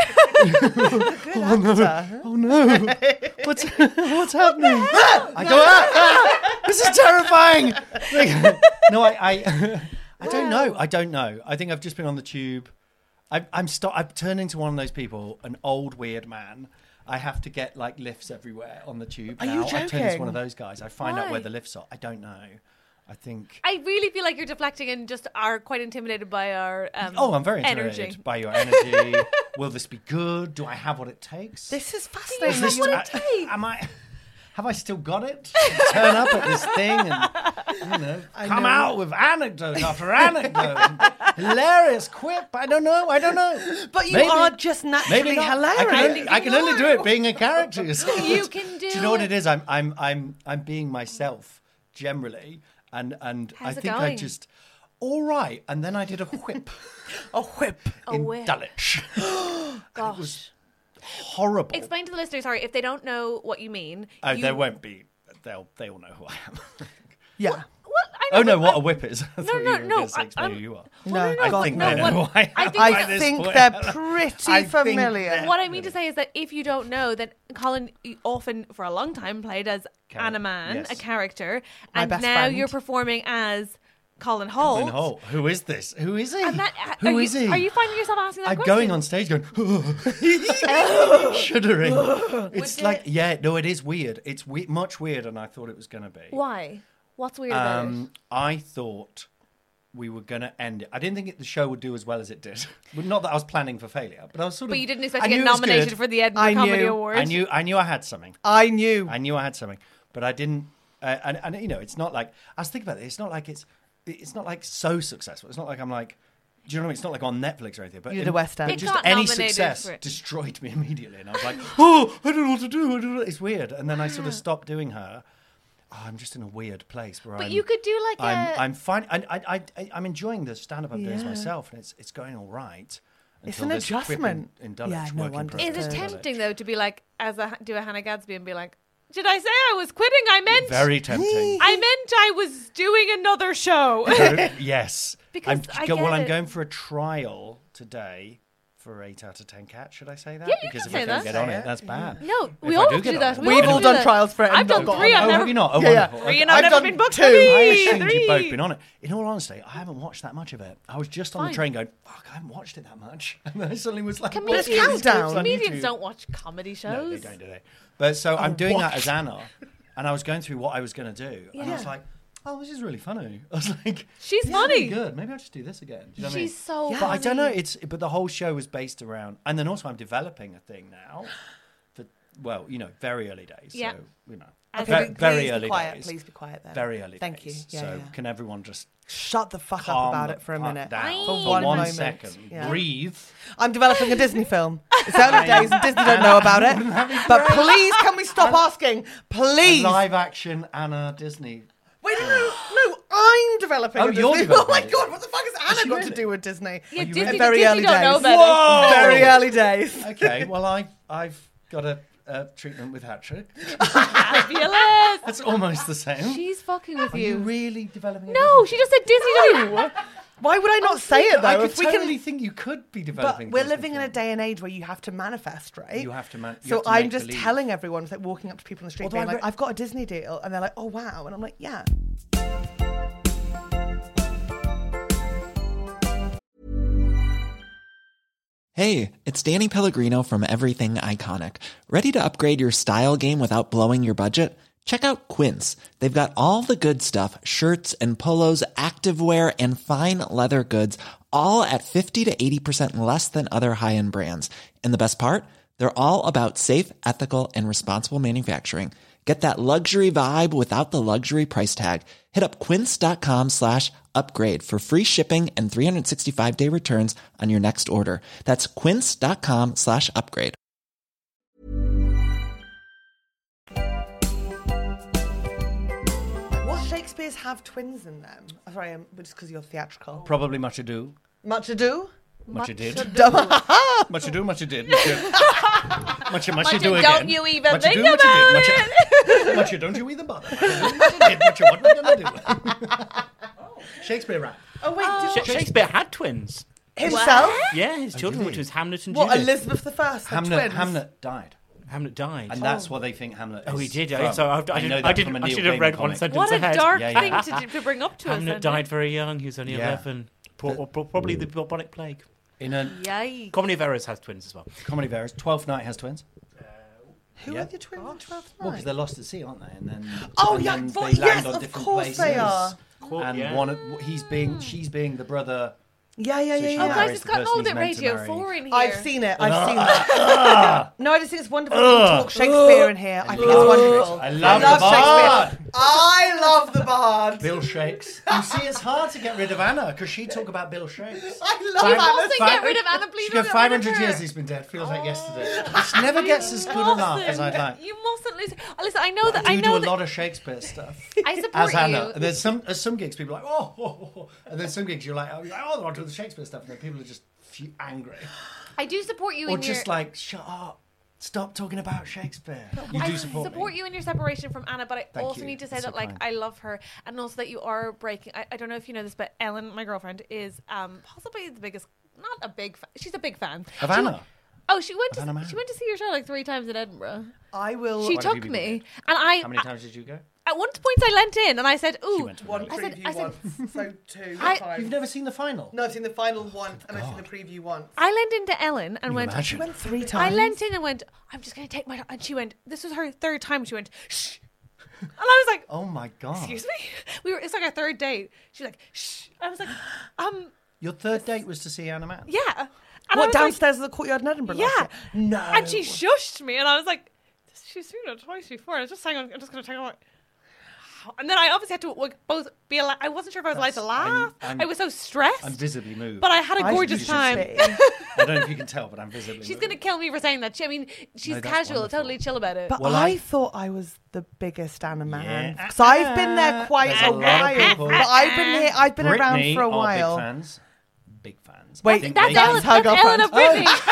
Oh no! Oh no! What's what's happening? I go, ah, ah, this is terrifying. No, I, I, I don't know. I don't know. I think I've just been on the tube. I, I'm st- I've turned into one of those people, an old weird man. I have to get like lifts everywhere on the tube Are now. you I've turned into joking? one of those guys. I find out Why? where the lifts are. I don't know. I think. I really feel like you're deflecting and just are quite intimidated by our um, Oh, I'm very intimidated energy. by your energy. Will this be good? Do I have what it takes? This is You fascinating. have Is this- what it uh, takes. Am I? Have I still got it? Turn up at this thing and you know, come know. out with anecdote after anecdote, and hilarious quip. I don't know. I don't know. But you Maybe. are just naturally Maybe not. hilarious. I can only, I can only do are. it being a character. You see. You can do Do you know what it. it is? I'm I'm I'm I'm being myself generally, and and How's I it think I going? just all right. And then I did a whip A whip. A in whip. Dulwich. Gosh. Horrible. Explain to the listeners, sorry, if they don't know what you mean. Oh, you, there won't be. They'll they all know who I am. Yeah. What? I Oh no, but what I- a whip is! I No, thought no, you were no, going to I- explain I'm- who you are. No, no, I God, think no. they know what- who I am. I think by I this think point. they're pretty I think familiar. that- What I mean to say is that if you don't know, that Colin often, for a long time, played as Char- Anna Mann, yes. a character, My and best now friend. you're performing as Colin Holt. Colin Holt. Who is this? Who is he? And that, Who are is you, he? Are you finding yourself asking that I'm question? going on stage going, shuddering. It's Would like, you- yeah, no, it is weird. It's we- much weirder than I thought it was going to be. Why? What's weird about it? Um, I thought we were going to end it. I didn't think it, the show would do as well as it did. Well, not that I was planning for failure, but I was sort of. But you didn't expect I to get knew it was nominated good. for the Edinburgh I Comedy knew. Award. I knew. I knew I had something. I knew. I knew I had something, but I didn't. Uh, and, and you know, it's not like I was thinking about it. It's not like it's. It's not like so successful. It's not like I'm like. Do you know what I mean? It's not like on Netflix or anything. But You did in- a West End. but It just got any nominated success for it. destroyed me immediately, and I was like, oh, I don't know what to do. I don't know. It's weird, and then I sort of stopped doing her. Oh, I'm just in a weird place where But I'm. you could do like I'm. a. I'm fine. I, I, I, I'm enjoying the stand-up I'm doing Yeah. myself, and it's it's going all right. It's until an this equipment adjustment. in Dulwich Yeah, no working wonder. Is properly it in tempting Dulwich. though to be like, as a do a Hannah Gadsby and be like, did I say I was quitting? I meant Very tempting. I meant I was doing another show. Very- yes. Because I'm, I go- get well, I'm it. going for a trial today for eight out of ten cats. Should I say that? Yeah, you because can if I say don't that. get on Say it, it. that's bad. No, If we I all do have to get do on that. it. We We've all all do done that. trials for it and I've done not three. got I've on. Oh, never. have you not? Oh, Yeah, yeah. wonderful. Three Okay. and I've, I've never done been booked. two. for me. I assumed Three. you've both been on it. In all honesty, I haven't watched that much of it. I was just on Fine. the train going, fuck, I haven't watched it that much. And I suddenly was like, Comedians, watching these clips countdown. on comedians YouTube. don't watch comedy shows. No, they don't, do they? But so I'm doing what? that as Anna, and I was going through what I was going to do. And I was Yeah. like, oh, this is really funny. I was like, She's this is funny. really good. Maybe I'll just do this again. Do you know what I mean? She's so But I don't know. funny. It's but the whole show was based around, and then also I'm developing a thing now. For well, you know, very early days. Yeah. So you know, Okay, ve- please very be early quiet. days. Please be quiet then. Very early Thank days. you. Yeah, so yeah. can everyone just Shut the fuck calm up about the it for a fuck minute. down For for one one moment. second. Yeah. Breathe. I'm developing a Disney film. It's early days and Disney don't know about it. But please, can we stop asking? Please. Live action Anna Disney. Wait, no, no, no. I'm developing Oh, a Disney you're film. Oh developing my it. god, what the fuck has Anna she got to really? do with Disney? Yeah, Are you Disney, really? Very Disney early don't know days. about it. Very early days. Okay, well I I've got a, a treatment with Hattrick. Fabulous. That's almost the same. She's fucking with Are you. you really developing? a No, Disney she just said Disney. No. Why would I not say it though? I could if we totally can. think you could be But developing. we're Disney living in a film. day and age where you have to manifest, right? You have to man- you So have to I'm make just believe. telling everyone, it's like walking up to people on the street, Although being I like, re- "I've got a Disney deal," and they're like, "Oh wow," and I'm like, "Yeah." Hey, it's Danny Pellegrino from Everything Iconic. Ready to upgrade your style game without blowing your budget? Check out Quince. They've got all the good stuff, shirts and polos, activewear, and fine leather goods, all at fifty to eighty percent less than other high-end brands. And the best part? They're all about safe, ethical, and responsible manufacturing. Get that luxury vibe without the luxury price tag. Hit up quince.com slash upgrade for free shipping and three sixty-five day returns on your next order. That's quince.com slash upgrade. What Shakespeare's have twins in them? Oh, sorry, um, just because you're theatrical. Probably much ado. Much ado. Much ado. Dumb. Much ado. Much ado. Much ado. Much, much, Much ado ado, again. don't you even much think ado, much about ado, much ado. Much ado, don't you even bother. Much ado, much ado, much ado, what am I gonna do? Shakespeare rap. Oh wait, did Sh- Shakespeare had twins. himself? Yeah, his children, really? which was Hamlet and What, Judith. Elizabeth the First? had Hamlet. twins? Hamlet died, Hamlet died. and that's what they think Hamlet. Oh, he is did. From. Yeah. So I, I, know didn't. that I, from didn't, a I Neil should have Gaiman read one comic. sentence What a ahead. dark Yeah, yeah. thing to, do, to bring up to us. Hamlet isn't died it? very young. He was only Yeah. eleven. Pro- or pro- probably the bubonic plague. In a Yikes. Comedy of Errors has twins as well. Comedy of Errors, Twelfth Night has twins. Who Yeah. are the twins in Twelfth Well, because Night? they're lost at sea, aren't they? And then Oh, and yeah, then vo- they yes, land on of different course places. they are. Cool, And yeah. one of he's being she's being the brother. Yeah, yeah, So yeah, she yeah. Oh, marries guys, it's the gotten person all a bit he's meant to Radio marry. four in here. I've seen it. I've seen that. No, I just think it's wonderful that we talk Shakespeare in here. I think it's wonderful. I love, love the bard. Shakespeare. I love the bard. Bill Shakes. You see, it's hard to get rid of Anna because she talk about Bill Shakes. I love Five- Anna. Austin, get rid of Anna, please. She go don't get five rid of hundred her. years he's been dead. Feels like yesterday. It never gets as good enough as I'd like. You mustn't lose. Oh, listen, I know that. I I do know do a that. lot of Shakespeare stuff. I support As you. Anna. And there's some at some gigs people are like, oh, oh, oh, oh. And then some gigs you're like, oh, you're like, oh, I'll do the Shakespeare stuff. And then people are just f- angry. I do support you Or in just your. like, shut up. Stop talking about Shakespeare. You I do support, me. you in your separation from Anna, but I Thank also you. need to say That's that so like kind. I love her, and also that you are breaking. I, I don't know if you know this, but Ellen, my girlfriend, is um possibly the biggest. Not a big. Fa- she's a big fan Of She- Anna? Oh, she went Of Anna to Mann? she went to see your show like three times in Edinburgh. I will. She Why have you took been me, there? and I How many times did you go? at one point I leant in and I said, "Ooh." went to one I I said- preview I said- once, so two I- times. You've never seen the final? No, I've seen the final once, and I've seen the preview once. I leant into Ellen and you went. imagine? She went three I times. leant in and went. I'm just going to take my. And she went. This was her third time. She went. Shh. And I was like, Oh my God. excuse me. We were. It's like our third date. She's like, shh. I was like, um, Your third date was to see Anna Mann? yeah. And I What, was like, downstairs of the courtyard in Edinburgh? last Yeah. year? No. And she shushed me, and I was like, she's seen it twice before. I was just saying, I'm just going to take her. And then I obviously had to like, both be allowed. I wasn't sure if I was allowed to That's- laugh. I'm- I'm- I was so stressed. I'm visibly moved. but I had a I gorgeous should time. be. I don't know if you can tell, but I'm visibly She's moved. going to kill me for saying that. She, I mean, she's No, that's casual, wonderful. totally chill about it. But Well, I, I- thought I was the biggest Anna Man Yeah. because I've been there quite There's a a lot of while. people. But I've been here. I've been Brittany around for a are while. big fans. big fans. Wait, I think That's they- That's Ellen. her That's Ellen of girlfriend. Britney.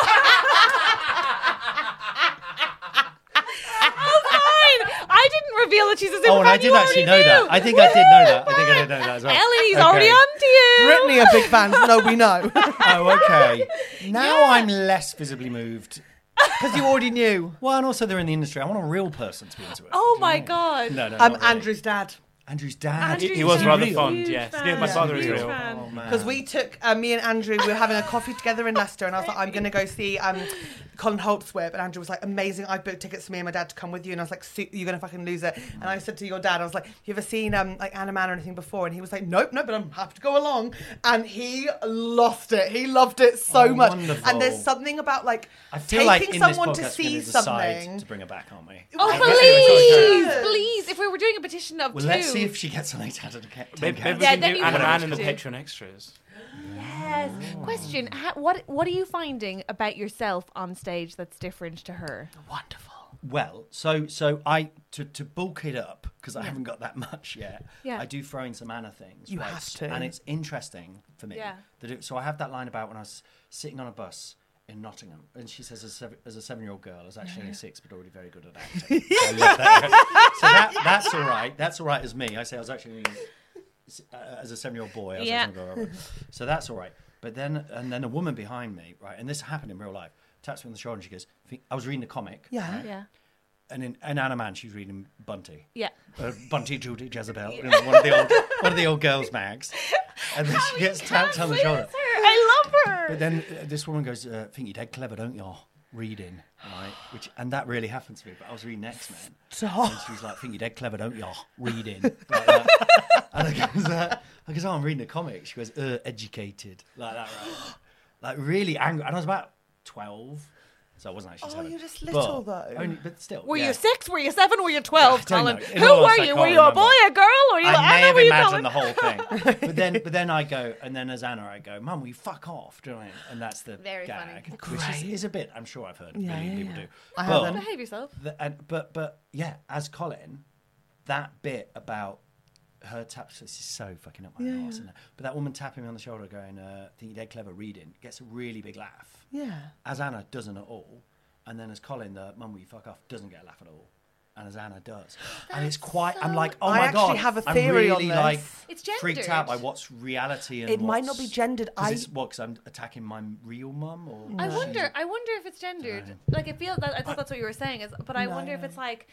Oh, fine. I didn't reveal that she's a super Oh, and fan. I did You actually know already that. knew. I think I did know that. I think I did know that as well. Ellen, he's Okay. already on to you. Britney are big fans. No, we know. Oh, okay. Now I'm less visibly moved. Because you already knew. Well, and also they're in the industry. I want a real person to be into it. Oh Do you my know? god. No, no, Um, not really. Andrew's dad. Andrew's dad. Andrew's He, he was Is he rather real? fond, Huge yes. fan. Yeah, my father is Huge real. fan. Oh, man. Because we took, uh, me and Andrew, we were having a coffee together in Leicester, and I was like, I'm going to go see um, Colin Holtzwhip. And Andrew was like, amazing, I booked tickets for me and my dad to come with you. And I was like, "Su- you're going to fucking lose it. And I said to your dad, I was like, you ever seen um, like Anna Man or anything before? And he was like, nope, nope, but I'm happy to go along. And he lost it. He loved it so Oh, much. wonderful. And there's something about like I feel taking like in someone this to podcast see we're gonna decide something. to bring her back, aren't we? Oh, Okay. please, Yes. please. If we were doing a petition of Well, two. let's see if she gets something to add. Maybe, maybe we Yeah, can then do you Anna would Man have and the to. Patreon extras. Yes. Question: ha- What What are you finding about yourself on stage that's different to her? Wonderful. Well, so so I to to bulk it up because I haven't got that much yet. Yeah. I do throw in some Anna things. You right? have to. and it's interesting for me. Yeah. That it, so I have that line about when I was sitting on a bus in Nottingham, and she says, as a, seven, as a seven-year-old girl, I was actually only six, but already very good at acting. I love that. So that, that's all right. That's all right as me. I say I was actually only, uh, as a seven-year-old boy. I was Yeah. a seven-year-old girl. So that's all right. But then, and then a woman behind me, right, and this happened in real life, taps me on the shoulder and she goes, I was reading a comic. Yeah. Yeah. And in, in Anna Man, she's reading Bunty. Yeah. Uh, Bunty, Judy, Jezebel, you know, one of the old one of the old girls' mags. And then she gets tapped on the shoulder. I love her. But then uh, this woman goes, uh, "Think you're dead clever, don't you? Reading, right?" Which and that really happened to me. But I was reading X Men, and she was like, "Think you're dead clever, don't you? Reading." Like that. And I goes, uh, I goes, "Oh, I'm reading a comic." She goes, uh, "Educated," like that, right? Like really angry. And I was about twelve. So I wasn't actually Oh, seven. you're just little, but though. Only, but still. Were yeah. you six? Were you seven? Were you twelve, I don't Colin? know. In Who all were honesty, I you? can't Were you a remember. boy, a girl? Were you? I may Anna, have were you imagined Colin? the whole thing, but then, but then I go, and then as Anna, I go, "Mum, will you fuck off?" Do you know what I mean? And that's the Very gag, funny. which is, is a bit. I'm sure I've heard Yeah, a million yeah, people yeah. do. I but, haven't. Behave yourself. the, and, but but yeah, as Colin, that bit about her tap. This is so fucking up my Yeah, arse, yeah. isn't it? But that woman tapping me on the shoulder, going, uh, "Think you're dead clever reading," gets a really big laugh. Yeah. As Anna doesn't at all, and then as Colin, the "Mum, will you fuck off?" doesn't get a laugh at all. And as Anna does, and it's quite. I'm like, oh I my actually god! have a I'm theory on really this. like It's freaked out by gendered. what's reality and It might not what's- be gendered. 'cause I- it's what? Because I'm attacking my real mum, or I wonder. I wonder if it's gendered. Like, I feel that I thought that's what you were saying. Is, but I wonder if it's like.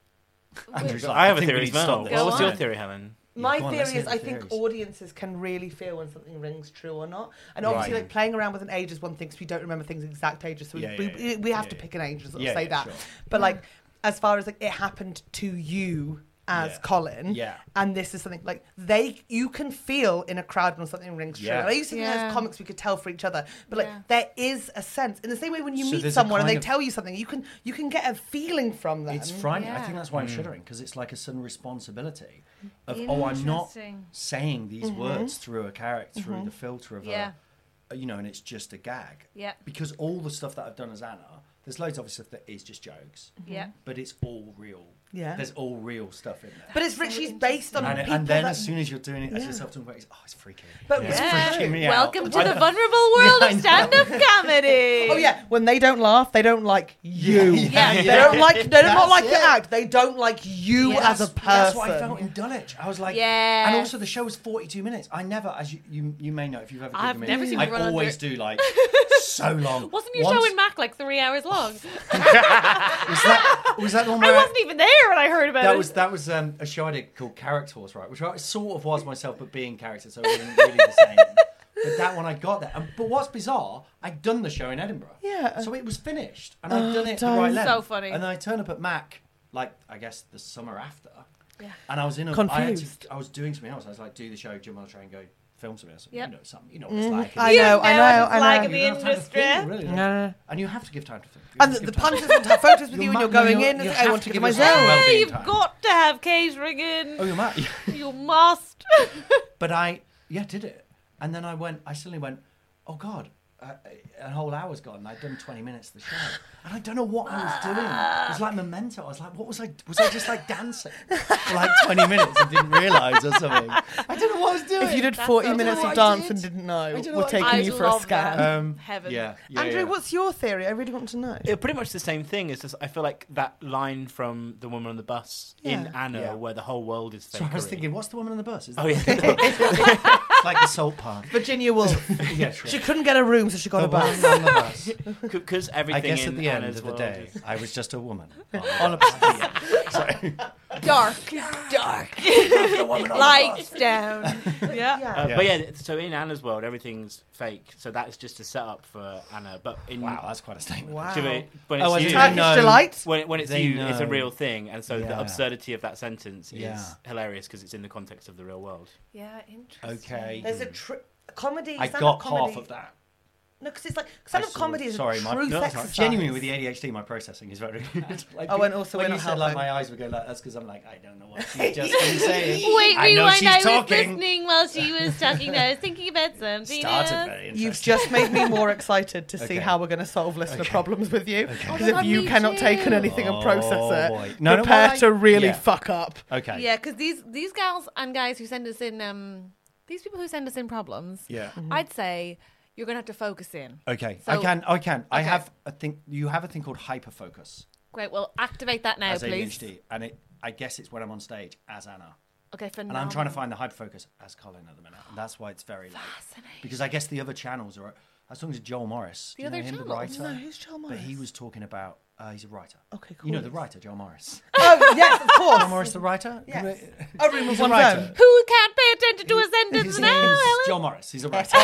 Andrew's like, I have a think we theory need as to stop well. this. Go What was your on. theory, Helen? My go on, let's theory hear is I the think theories. audiences can really feel when something rings true or not. And obviously, Right. like playing around with an age is one thing because we don't remember things exact ages. So we, Yeah, we, yeah, yeah. we have Yeah, to yeah. pick an age and sort of Yeah, say yeah, that. sure. But like, as far as like it happened to you as Yeah. Colin, Yeah. and this is something like they you can feel in a crowd when something rings true. Yeah. And I used to think Yeah. as comics we could tell for each other, but like Yeah. there is a sense in the same way when you So meet there's a someone and kind they of- tell you something, you can you can get a feeling from them. It's frightening. I Yeah. think that's why I'm Hmm. shuddering, because it's like a sudden responsibility of, oh, I'm not Interesting. saying these Mm-hmm. words through a character, through the filter of Yeah. a, you know, and it's just a gag. Yeah. Because all the stuff that I've done as Anna, there's loads of stuff that is just jokes. Yeah. But it's all real. Yeah. There's all real stuff in there. But it's she's based on and, it- people and then that, as soon as you're doing it as Yeah. yourself talking about it, it's, oh, it's freaky. But it's Yeah. freaking me out. Welcome to I the know. vulnerable world Yeah, I of know. stand-up comedy. Oh yeah, when they don't laugh, they don't like you. Yeah. They don't like. They don't not That's like your it. act. They don't like you Yeah, as a that's- person. That's what I felt in Dulwich. I was like, Yes. and also the show was forty-two minutes. I never, as you you, you may know if you've ever I've given me, never seen I it run under- always do like so long. Wasn't your Once- show in Mac like three hours long? Was that was that the one I where wasn't even there when I heard about that it. was that was um, a show I did called Character Horse, right? Which I sort of was myself, but being character, so it wasn't really the same. But that one I got there. Um, but what's bizarre, I'd done the show in Edinburgh. Yeah. So it was finished, and I'd done it the don't. right length. So funny. And then I turn up at Mac, like I guess the summer after. Yeah. And I was in a. Confused. I, had to, I was doing something else. I was like, do the show, jump on the train, go film something else. Yep. You know something. You know what it's like. I You know, I know know, what it's I like know. in the You don't have time to industry. think, really, don't you? No. And you have to give time to think. You And have the, to the give time to punters want to have photos with you Your when you're ma- no, going you're- in. you I have want to to give give yourself myself. a Yeah, well-being you've time. got to have catering in. Oh, you're mad. You must. But I, yeah, did it. And then I went, I suddenly went, oh God, uh, a whole hour's gone. And I'd done twenty minutes of the show, and I don't know what I was doing. It was like Memento. I was like, what was I? Was I just like dancing for like twenty minutes and didn't realise or something? I don't know what I was doing. If you did That's forty so minutes cool. of dance I and did. didn't know, I don't know we're what- taking I you for a love scan. that. Um, Heaven. Yeah, yeah. Andrew, yeah. what's your theory? I really want to know. It, pretty much the same thing. It's just I feel like that line from the woman on the bus in Yeah. Anna, Yeah. where the whole world is fakery. So I was thinking, what's the woman on the bus? Is that Oh yeah, it's like the Salt Park? Virginia Woolf. Yeah, true. She couldn't get a room, so she got The a bus. woman on the bus. because I everything. guess in at the end Anna's of the world day, is- I was just a woman. On a bus. Sorry. Dark, dark. Lights down. Yeah. Uh, Yeah. But yeah, so in Anna's world, everything's fake. So that's just a setup for Anna. But in Wow, that's quite a statement. Wow. to it- when Oh, it's as you, in Turkish know- delight. when, when it's They you, it's a know. real thing. And so the Yeah. absurdity of that sentence is Yeah. hilarious because it's in the context of the real world. Yeah, interesting. Okay. There's a tr- comedy. I stand-up got comedy. half of that. No, because it's like stand-up I sort of- comedy is sorry, a my- truth no, that's exercise. right. Genuinely, with the A D H D, my processing is very good. Like, Oh, and also when we're you not said like helping. my eyes would go like that's because I'm like I don't know what she's just been saying. Wait, I know rewind. she's I was talking. listening while she was talking. I was thinking about something. Started else. very interesting. You've just made me more excited to see Okay. how we're going to solve listener Okay. problems with you. Because Oh my if God, you me cannot take in too. anything and process Oh, it, boy. No, no, prepare well, I- to really yeah. fuck up. Okay. Yeah, because these these gals and guys who send us in, um, these people who send us in problems, Yeah. I'd say you're gonna have to focus in. Okay. So- I can. I can. I Okay. have a thing. You have a thing called hyperfocus Great. Well, activate that now, as please. A D H D, and it. I guess it's when I'm on stage as Anna. Okay, And phenomenal. I'm trying to find the hyperfocus as Colin at the minute, and that's why it's very late. Because I guess the other channels are. I was talking to Joel Morris. The Do you other know him, the channels? writer? No, who's Joel But he Morris? was talking about. Uh, he's a writer. Okay, You know cool. the writer, Joel Morris. Oh, yes, of course. Joel Morris, the writer. Yes. A room He's of a one's writer. own. Who can't pay attention to a sentence His now? name's Ellen? Joel Morris. He's a writer.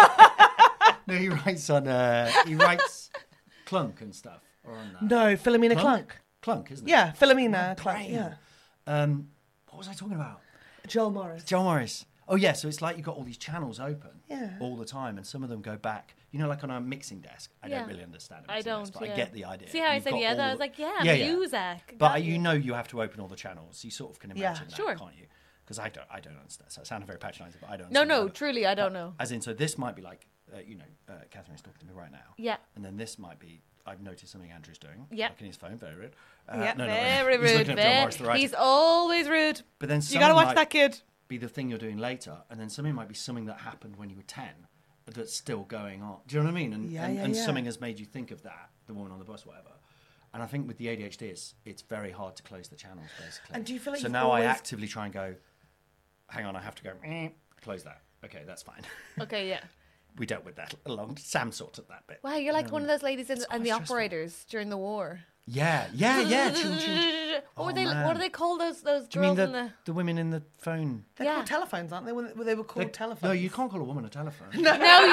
No, he writes on. Uh, he writes Clunk and stuff. Or on that. No, Philomena Clunk. Clunk, isn't it? Yeah, Philomena Clunk. brain. Yeah. Um, what was I talking about? Joel Morris. Joel Morris. Oh yeah, so it's like you've got all these channels open Yeah. all the time, and some of them go back. You know, like on a mixing desk. I Yeah. don't really understand. A I mixing don't. desk, but yeah. I get the idea. See how I You've said got yeah? all Though I the- was like, yeah, yeah, yeah. music. But got you know you have to open all the channels. You sort of can Yeah, imagine that, sure. can't you? Because I don't, I don't understand. So it sounded very patronising, but I don't. No, understand no, either. truly, I don't But know. As in, so this might be like, uh, you know, uh, Catherine's talking to me right now. Yeah. And then this might be. I've noticed something Andrew's doing. Yeah. Looking at his phone, very rude. Uh, Yeah, no, no, very he's rude. looking at Joel Morris, the Very, writer. he's always rude. But then You gotta watch might that kid. be the thing you're doing later, and then something might be something that happened when you were ten that's still going on. Do you know what I mean? And, Yeah, and, yeah, and yeah. something has made you think of that, the woman on the bus, whatever. And I think with the A D H D, it's, it's very hard to close the channels, basically. And do you feel like so you've now I always- actively try and go, hang on, I have to go, eh, close that. Okay, that's fine. Okay, yeah. We dealt with that along. Sam sorted that bit. Wow, you're like one of those ladies in, It's and the quite stressful. operators during the war. Yeah, yeah, yeah. Ching, ching. What were Oh, they? man. What do they call those those Do you mean girls the, in the? the women in the phone? They're Yeah. called telephones, aren't they? When they were called They- telephones. No, you can't call a woman a telephone. No, you.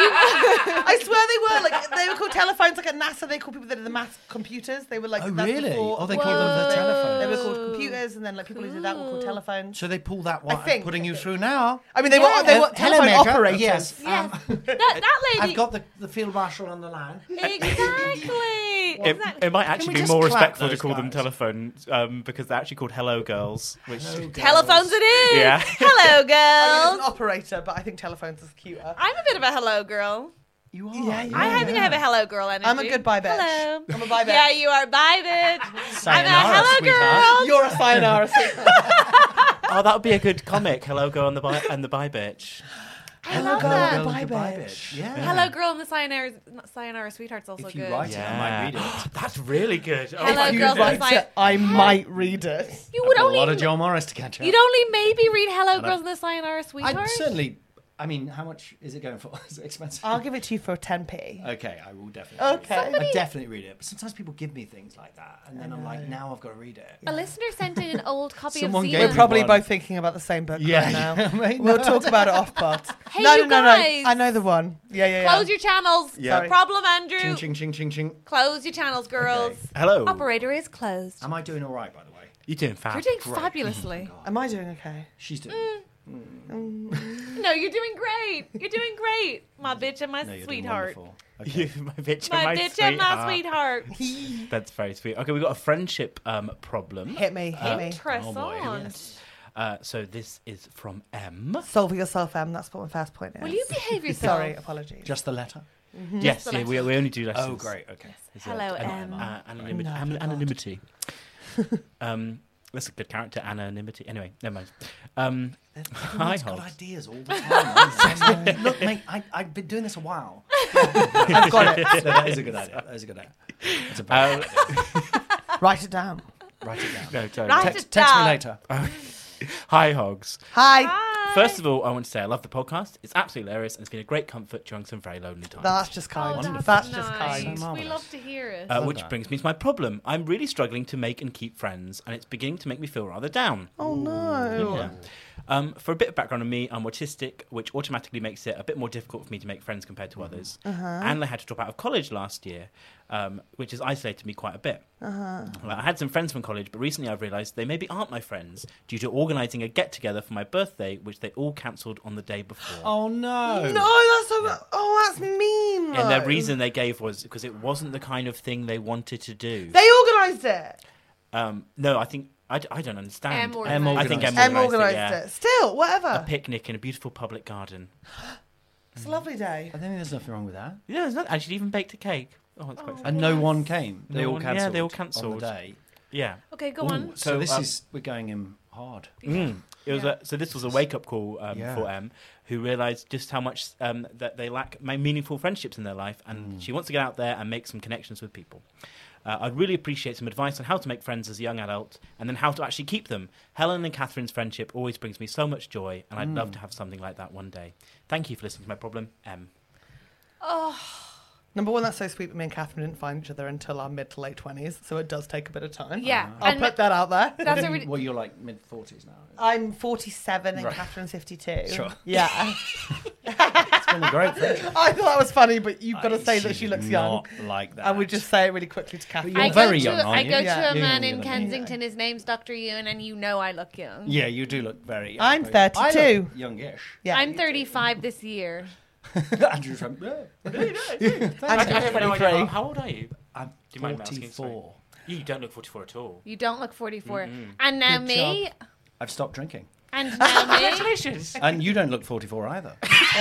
I swear they were like they were called telephones. Like at NASA, they called people that did the math computers. They were like Oh, that's really? before- Oh, they call them the telephone. They were called computers, and then like people who did that were called telephones. So they pull that one. I think. Putting you through now. I mean, they Yeah. were they were Uh, hello, telephone Major. operators. Yes. Yes. Um, that that lady. I've got the, the field marshal on the line. Exactly. It, exactly. it might Can actually we be just more clap respectful to those call them guys? telephones um, because they're actually called hello girls. Which Telephones it is. Yeah. Hello, I mean, as girls. an operator, but I think telephones is cuter. I'm a bit of a hello girl. You are. Yeah, yeah. I think I have a hello girl energy. I'm a good bye bitch. Hello. I'm a bye bitch. Yeah, you are bye bitch. I'm a Sayonara, hello sweetheart. girl. You're a sayonara. Oh, that would be a good comic. Hello girl and the bi- and the bi bitch. I Hello love girl, that. Girl, bye goodbye, bitch. bitch. Yeah. Hello girl and the sayonara, sayonara sweetheart's also If you good. write it, I might read it. That's really good. Oh Hello my You girl, goodness. write it, I might read it. You I've would got a only lot of Joel Morris to catch up. you'd only maybe read Hello And Girls I- and the Sayonara Sweetheart. I'd certainly. I mean, how much is it going for? Is it expensive? I'll give it to you for ten p. Okay, I will definitely. Okay. Read it. Somebody- I definitely read it. But sometimes people give me things like that, and then I'm like, now I've got to read it. A listener sent in an old copy Someone of gave Xena. We're me probably one. both thinking about the same book Yeah, right now. yeah, mate, We'll no. talk about it off pod. Hey, no, you no, no, guys. no. I know the one. Yeah, yeah, yeah. Close your channels. Yeah. No problem, Andrew. Ching, ching, ching, ching, ching. Close your channels, girls. Okay. Hello. Operator is closed. Am I doing all right, by the way? You're doing fab. You're doing Great. fabulously. Am I doing okay? She's doing. No, you're doing great. You're doing great, my bitch and my No, you're sweetheart. doing wonderful. Okay. You, my bitch My, and my bitch and my sweetheart. sweetheart. That's very sweet. Okay, we've got a friendship um, problem. Hit me, hit me. Press Oh, boy, on. yes. Uh, so this is from M. Solve yourself, Em. That's what my first point is. Will you behave yourself? Sorry, apologies. Just the letter. Yes, the yeah, we, letter. we only do lessons. Oh, great. Okay. Hello, M. Uh, anonymity. No, I an- forgot. anonymity. um, that's a good character, anonymity. Anyway, never mind. Um, hi, Everyone's got Hobbs. ideas all the time. Look, mate, I, I've been doing this a while. I've got it. No, that is a good idea. That is a good idea. It's a very Um, good idea. Write it down. Write it down. no, don't. Write Text, it text me down. later. Hi, Hogs. Hi. First of all, I want to say I love the podcast. It's absolutely hilarious and it's been a great comfort during some very lonely times. That's just kind. Oh, that's that's just nice. kind. So We marvellous. love to hear it. Uh, Love which that. brings me to my problem. I'm really struggling to make and keep friends, and it's beginning to make me feel rather down. Oh no. Yeah. Um, for a bit of background on me, I'm autistic, which automatically makes it a bit more difficult for me to make friends compared to others. And I had to drop out of college last year, um, which has isolated me quite a bit. Well, I had some friends from college, but recently I've realised they maybe aren't my friends due to organising a get-together for my birthday, which they all cancelled on the day before. Oh, no. No, that's so. Oh, that's mean. And the though. reason they gave was because it wasn't the kind of thing they wanted to do. they organised it. Um, no, I think I, d- I don't understand. M organised I think M it. Em organised, organised it, yeah. it. Still, whatever. A picnic in a beautiful public garden. It's a lovely day. I think there's nothing wrong with that. Yeah, there's not, and she'd even baked a cake. Oh, that's quite And no one came. They No all one- yeah, cancelled. they all On cancelled. the day. Yeah. Okay, go Ooh, on. so, So, this um, is we're going in hard. Mm. It was Yeah. a, so this was a wake up call um, Yeah. for Em, who realised just how much um, that they lack ma- meaningful friendships in their life, and she wants to get out there and make some connections with people. Uh, I'd really appreciate some advice on how to make friends as a young adult, and then how to actually keep them. Helen and Catherine's friendship always brings me so much joy, and I'd love to have something like that one day. Thank you for listening to my problem, Em. Number one, that's so sweet. But me and Catherine didn't find each other until our mid to late twenties, so it does take a bit of time. Yeah, I'll and put that out there. That's a really. Well, you're like mid forties now. I'm forty-seven and Right. Catherine's fifty-two. Sure. Yeah. It's been a great friendship. I thought that was funny, but you've got to say that She's she looks young. not like that. And we just say it really quickly to Catherine. You're I very go young, to, aren't I you? go Yeah. to a You're man younger in than me. Kensington. His name's Doctor Ewan, and you know I look young. Yeah, you do look very young. I'm Very- I thirty-two. look youngish. Yeah. I'm thirty-five this year. Andrew Trump. Yeah. And I, I have no idea. twenty-three. How, how old are you? I'm Do you mind me asking? Sorry. forty-four. You don't look forty-four at all. You don't look forty-four. And now Good me. I've stopped drinking. And now me. Congratulations. And you don't look forty-four either.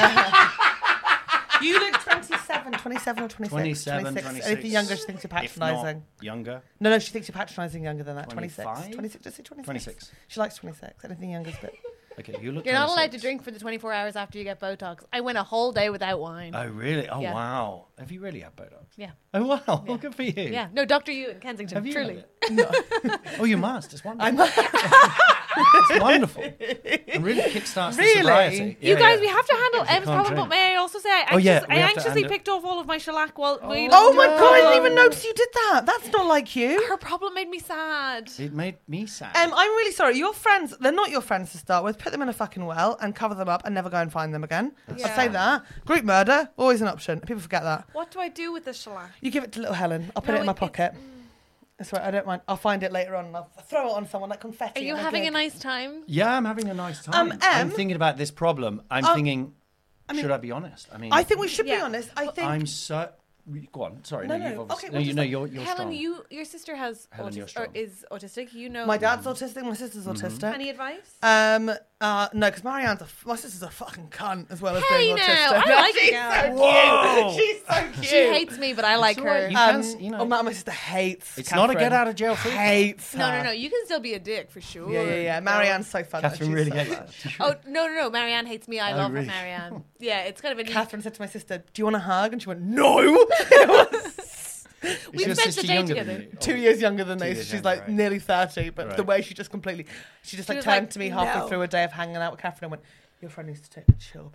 You look twenty-seven, twenty-seven or twenty-six. twenty-seven, twenty-six. twenty-six. Anything younger, she thinks you're If not patronising. younger. No, no, she thinks you're patronising younger than that. twenty-six. twenty-five? twenty-six. Just say twenty-six. twenty-six. She likes twenty-six. Anything younger is a bit. Okay, you look You're not allowed to twenty-six. drink for the twenty-four hours after you get Botox. I went a whole day without wine. Oh, really? Oh, Yeah. wow. Have you really had Botox? Yeah. Oh, wow. Well, good for you. Yeah. No, Doctor Ewan, Kensington. Have you truly. had it? Oh, you must. It's wonderful. It's wonderful. It really kickstarts Really? the sobriety. You Yeah, guys, yeah. we have to handle Em's can't problem, but drink. may I also say, I, anxious, Oh, yeah, we I have to anxiously handle- picked off all of my shellac while we. Oh my god, I didn't even notice you did that. That's not like you. Her problem made me sad. It made me sad. Um, I'm really sorry. Your friends, they're not your friends to start with. Put them in a fucking well and cover them up and never go and find them again. I'd Yeah. say that. Group murder, always an option. People forget that. What do I do with the shellac? You give it to little Helen. I'll put No, it in my it- pocket. That's right, I don't mind. I'll find it later on and I'll throw it on someone like confetti. Are you at my having a gig. nice time? yeah, I'm having a nice time. Um, I'm Em? thinking about this problem. I'm Um, thinking, I mean- should I be honest? I mean, I think we should be Yeah. honest. I think. I'm so. Go on. Sorry. No, No, you've no. obviously. Okay, no, well, you just know, like- you're, you're Helen, strong. you your sister has Helen, you're autistic or strong. is autistic. You know. My dad's autistic. My sister's autistic. Any advice? Um, uh, no, because Marianne's a f- my sister's a fucking cunt as well as Hey being now, autistic. I like She's it. so Whoa. cute. She's so cute. She hates me, but I like all right. her. You Um, can, you know. oh, my, my sister hates. It's not a Catherine. get out of jail free card. Hates. No, her. no, no. You can still be a dick for sure. Yeah, yeah, yeah. Marianne's so fun. Catherine She's really so hates fun. it. Oh no, no, no. Marianne hates me. I Oh, love really? her, Marianne. Yeah, it's kind of a neat. Catherine said to my sister, "Do you want a hug?" And she went, "No." We Is your spent sister the day younger together. than you? Two years younger than me, so years she's younger, like right. nearly thirty. But the Right. way she just completely, she just She like was turned like, to me halfway "No." through a day of hanging out with Catherine and went, "Your friend needs to take a chill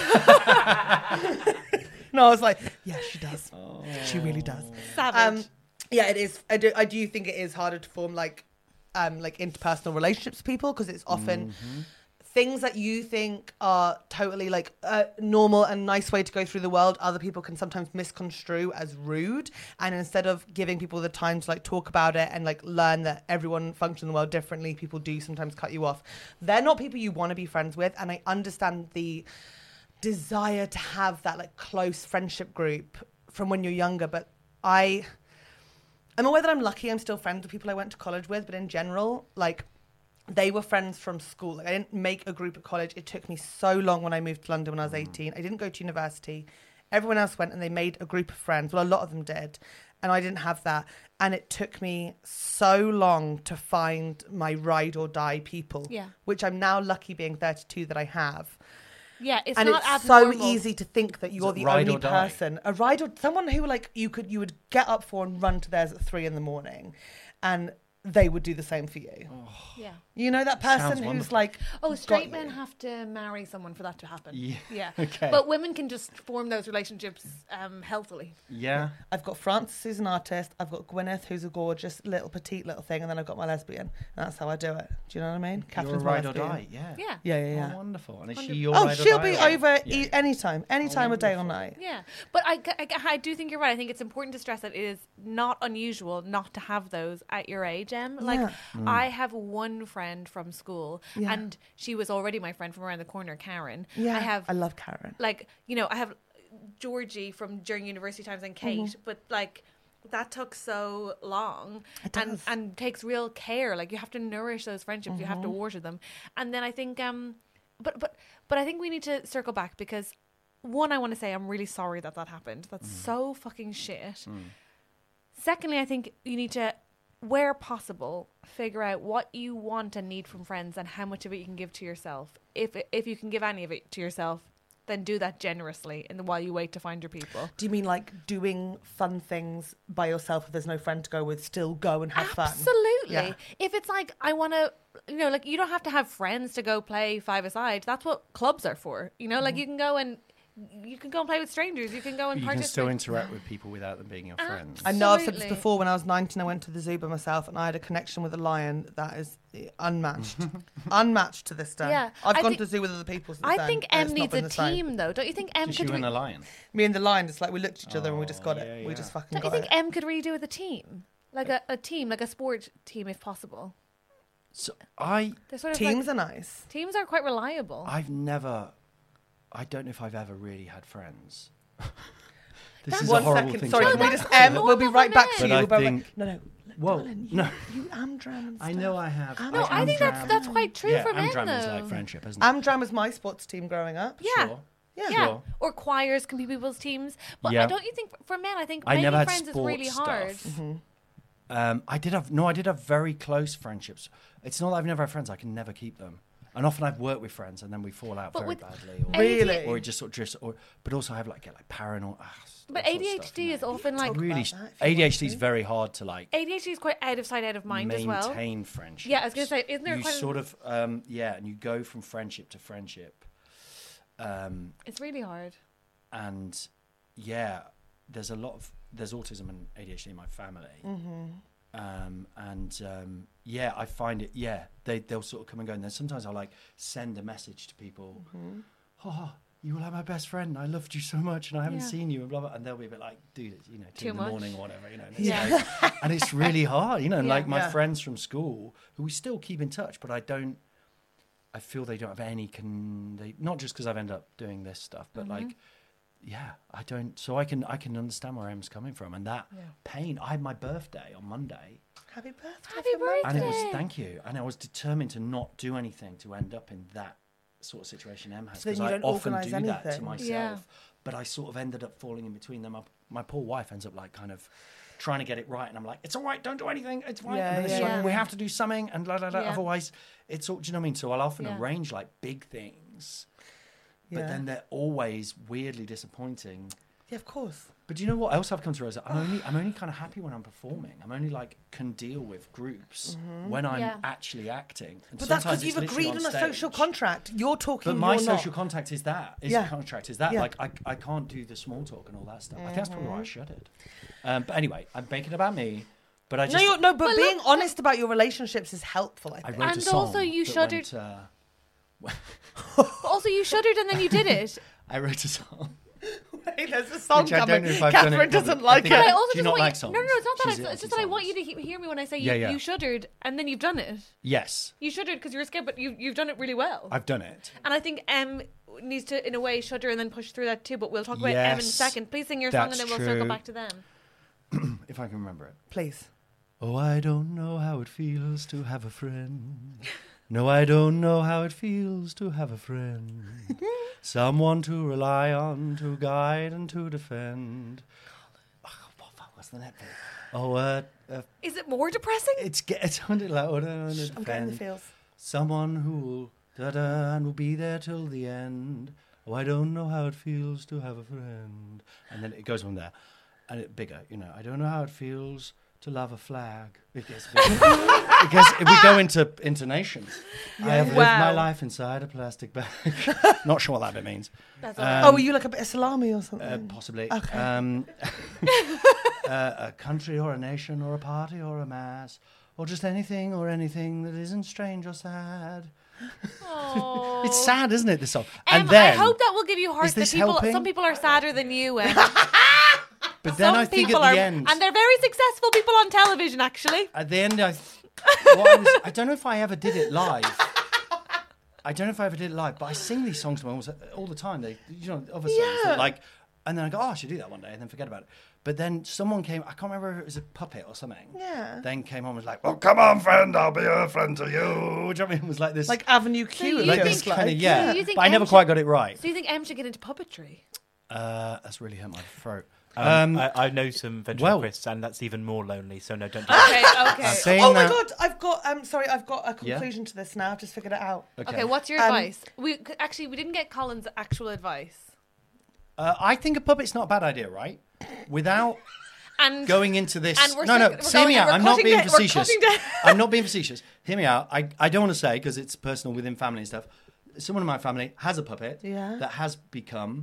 pill." No, I was like, "Yeah, she does. She really does." Savage. Um, yeah, it is. I do. I do think it is harder to form like, um, like interpersonal relationships with people because it's often things that you think are totally like a normal and nice way to go through the world. Other people can sometimes misconstrue as rude, and instead of giving people the time to like talk about it and like learn that everyone functions in the world differently, people do sometimes cut you off. They're not people you want to be friends with, and I understand the desire to have that like close friendship group from when you're younger, but I I'm aware that I'm lucky I'm still friends with people I went to college with, but in general, like they were friends from school. Like I didn't make a group at college. It took me so long when I moved to London when I was eighteen. I didn't go to university. Everyone else went and they made a group of friends. Well, a lot of them did. And I didn't have that. And it took me so long to find my ride or die people. Yeah. Which I'm now lucky being thirty-two that I have. Yeah, it's and not it's abnormal. so easy to think that you're it the ride only or die? person. A ride or someone who like you could you would get up for and run to theirs at three in the morning, and they would do the same for you. Yeah. You know that Sounds person who's wonderful. like, Oh, straight got men you. have to marry someone for that to happen. Yeah. Yeah. Okay. But women can just form those relationships um, healthily. Yeah. I've got Frances, who's an artist. I've got Gwyneth, who's a gorgeous little petite little thing, and then I've got my lesbian. And that's how I do it. Do you know what I mean? You're a Catherine's my ride or lesbian. die. Yeah. Yeah. Yeah, yeah, yeah. Oh, wonderful. And is she your Oh, ride or she'll die be or- over Yeah. e- anytime, any time of day or night. Yeah. But I, I, I do think you're right. I think it's important to stress that it is not unusual not to have those at your age, Em. Like, Yeah. I have one friend from school, Yeah. and she was already my friend from around the corner, Karen. Yeah, I have I love Karen. like, you know, I have Georgie from during university times and Kate, Mm-hmm. but like that took so long It and does. and takes real care. Like you have to nourish those friendships, you have to Mm-hmm. water them. And then I think um but but but I think we need to circle back because one, I want to say I'm really sorry that that happened. That's Mm. so fucking shit. Secondly, I think you need to, where possible, figure out what you want and need from friends and how much of it you can give to yourself. If if you can give any of it to yourself, then do that generously in the while you wait to find your people. Do you mean like doing fun things by yourself if there's no friend to go with? Still go and have fun. Absolutely. Yeah. If it's like, I want to, you know, like you don't have to have friends to go play five-a-side. That's what clubs are for. You know, Mm-hmm. like you can go and you can go and play with strangers. You can go and You can participate. still interact with people without them being your friends. I know I've said this Absolutely. before. When I was nineteen, I went to the zoo by myself, and I had a connection with a lion that is unmatched, unmatched to this day. Yeah, I've I gone think- to the zoo with other people since I then, think and M it's not needs been a the same. team, though. Don't you think M Did could? you and re- a lion? Me and the lion, it's like we looked at each other and we just got Oh, it. yeah, We yeah. just fucking Don't you got think it. M could really do with a team, like a, a team, like a sport team, if possible? So I, They're sort of Teams like, are nice. teams are quite reliable. I've never, I don't know if I've ever really had friends. This is One a horrible second, thing sorry, to can we admit. just M? We'll be normal right for back to men. you. But I We'll be right- think- No, no. Whoa, Darling, you, no. you Amdram and stuff. I know I have. no, I think that's that's quite true yeah, for men, Amdram is though. like friendship, isn't it? Amdram was my sports team growing up. Yeah. Sure. Yeah. Yeah, Sure. or choirs can be people's teams. But Yeah. I don't you think for men, I think I making never had friends is really sports hard. stuff. Um, I did have no. I did have very close friendships. It's not that I've never had friends. I can never keep them. And often I've worked with friends, and then we fall out But very with badly. Or, Really? Or it just sort of drifts. Or, but also I have like get like paranoid. ah, But all sorts of A D H stuff, D you is know. often like really. about that if you A D H D want is to. very hard to like A D H D is quite out of sight, out of mind as well. maintain friendships. Yeah, I was gonna say, isn't there you quite a- sort of um, yeah, and you go from friendship to friendship, um, It's really hard. and yeah, there's a lot of there's autism and A D H D in my family, um, and um, yeah, I find it yeah they they'll sort of come and go, and then sometimes I'll like send a message to people, oh. You were like my best friend. I loved you so much, and I haven't Yeah. seen you, and blah blah. And they'll be a bit like, "Dude, it's, you know, two Too in the much. morning or whatever, you know." And it's, Yeah. like- and it's really hard, you know. And Yeah. like my Yeah. friends from school, who we still keep in touch, but I don't. I feel they don't have any con. They not just because I've ended up doing this stuff, but like, yeah, I don't. So I can I can understand where Em's coming from, and that pain. I had my birthday on Monday, Happy birthday. Happy birthday. and it was thank you, and I was determined to not do anything to end up in that sort of situation Em has, So then because you I don't often organise do that to anything. myself. Yeah. But I sort of ended up falling in between them. My, my poor wife ends up like kind of trying to get it right, and I'm like, it's all right, don't do anything, it's fine. Yeah, and then it's yeah, like, yeah. we have to do something, and blah, blah, blah. Yeah. Otherwise, it's all. Do you know what I mean? So I'll often Yeah. arrange like big things, but Yeah. then they're always weirdly disappointing. Yeah, of course. But do you know what else I've come to realize? I'm only I'm only kind of happy when I'm performing. I'm only like can deal with groups when I'm Yeah. actually acting. And But that's sometimes because you've it's literally agreed on a stage. social contract. You're talking. But my you're social not. contact is that. Is Yeah. contract is that. Yeah. Like I, I can't do the small talk and all that stuff. I think that's probably why I shuddered. Um, but anyway, I'm making it about me. But I just No, you're, no, but But being look- honest about your relationships is helpful. I I think. wrote a And song also you that shuddered- went, uh, But also, you shuddered and then you did it. I wrote a song. Hey, there's a song Which I don't coming. know if I've done Catherine it doesn't properly. like I think it. But I I- also Do you just not want like you, songs? No, no, no, it's not that. She's It's, into it's just that I want you songs. to he- hear me when I say you, Yeah, yeah. you shuddered and then you've done it. Yes, You shuddered because you were scared, but you, you've done it really well. I've done it. And I think M needs to, in a way, shudder and then push through that too. But we'll talk about M in a Yes, second. Please sing your song and that's then we'll circle true. back to them. If I can remember it. Please. Oh, I don't know how it feels to have a friend. No, I don't know how it feels to have a friend. Someone to rely on, to guide and to defend. Oh, what fuck was the net bit? Oh, uh, uh, Is it more depressing? it's get it's sounded louder. and I'm getting the defend. feels. Someone who'll da-da and will be there till the end. Oh, I don't know how it feels to have a friend. And then it goes on there. And it bigger, you know. I don't know how it feels to love a flag. It gets bigger. it gets, if we go into intonations, I have lived my Wow. life inside a plastic bag. Not sure what that bit means. That's Um, all right. Oh, were you like a bit of salami or something? Uh, possibly. Okay. Um, uh, a country or a nation or a party or a mass or just anything or anything that isn't strange or sad. Aw. It's sad, isn't it, this song? Em, and then, I hope that will give you heart Is that this people. helping? Some people are sadder than you, Em. but then Some I think people at the are, end, and they're very successful people on television. Actually, at the end, I, what I, was, I don't know if I ever did it live. I don't know if I ever did it live, but I sing these songs to my mum all the time. They, you know, other songs Yeah. that, like, and then I go, oh, I should do that one day, and then forget about it. But then someone came, I can't remember if it was a puppet or something. Yeah. Then came on and was like, well, come on, friend, I'll be a friend to you. Do you know what I mean? It was like this, Like Avenue Q. you it like think- this feels kind of, like. yeah. So you think But I Em never should- quite got it right. so you think Em should get into puppetry? Uh, that's really hurt my throat. Um, Um, I, I know some ventriloquists, and that's even more lonely. So no, don't do that. Okay, okay. saying Oh my that- god, I've got um sorry, I've got a Yeah? conclusion to this now. I've just figured it out. Okay, what's your Um, advice? We c- actually we didn't get Colin's actual advice. Uh, I think a puppet's not a bad idea, right? Without And going into this. And we're no, still- no, we're hear me going- out. we're I'm not cutting being down- we're facetious. cutting down. I'm not being facetious. Hear me out. I, I don't want to say, because it's personal within family and stuff, someone in my family has a puppet Yeah. that has become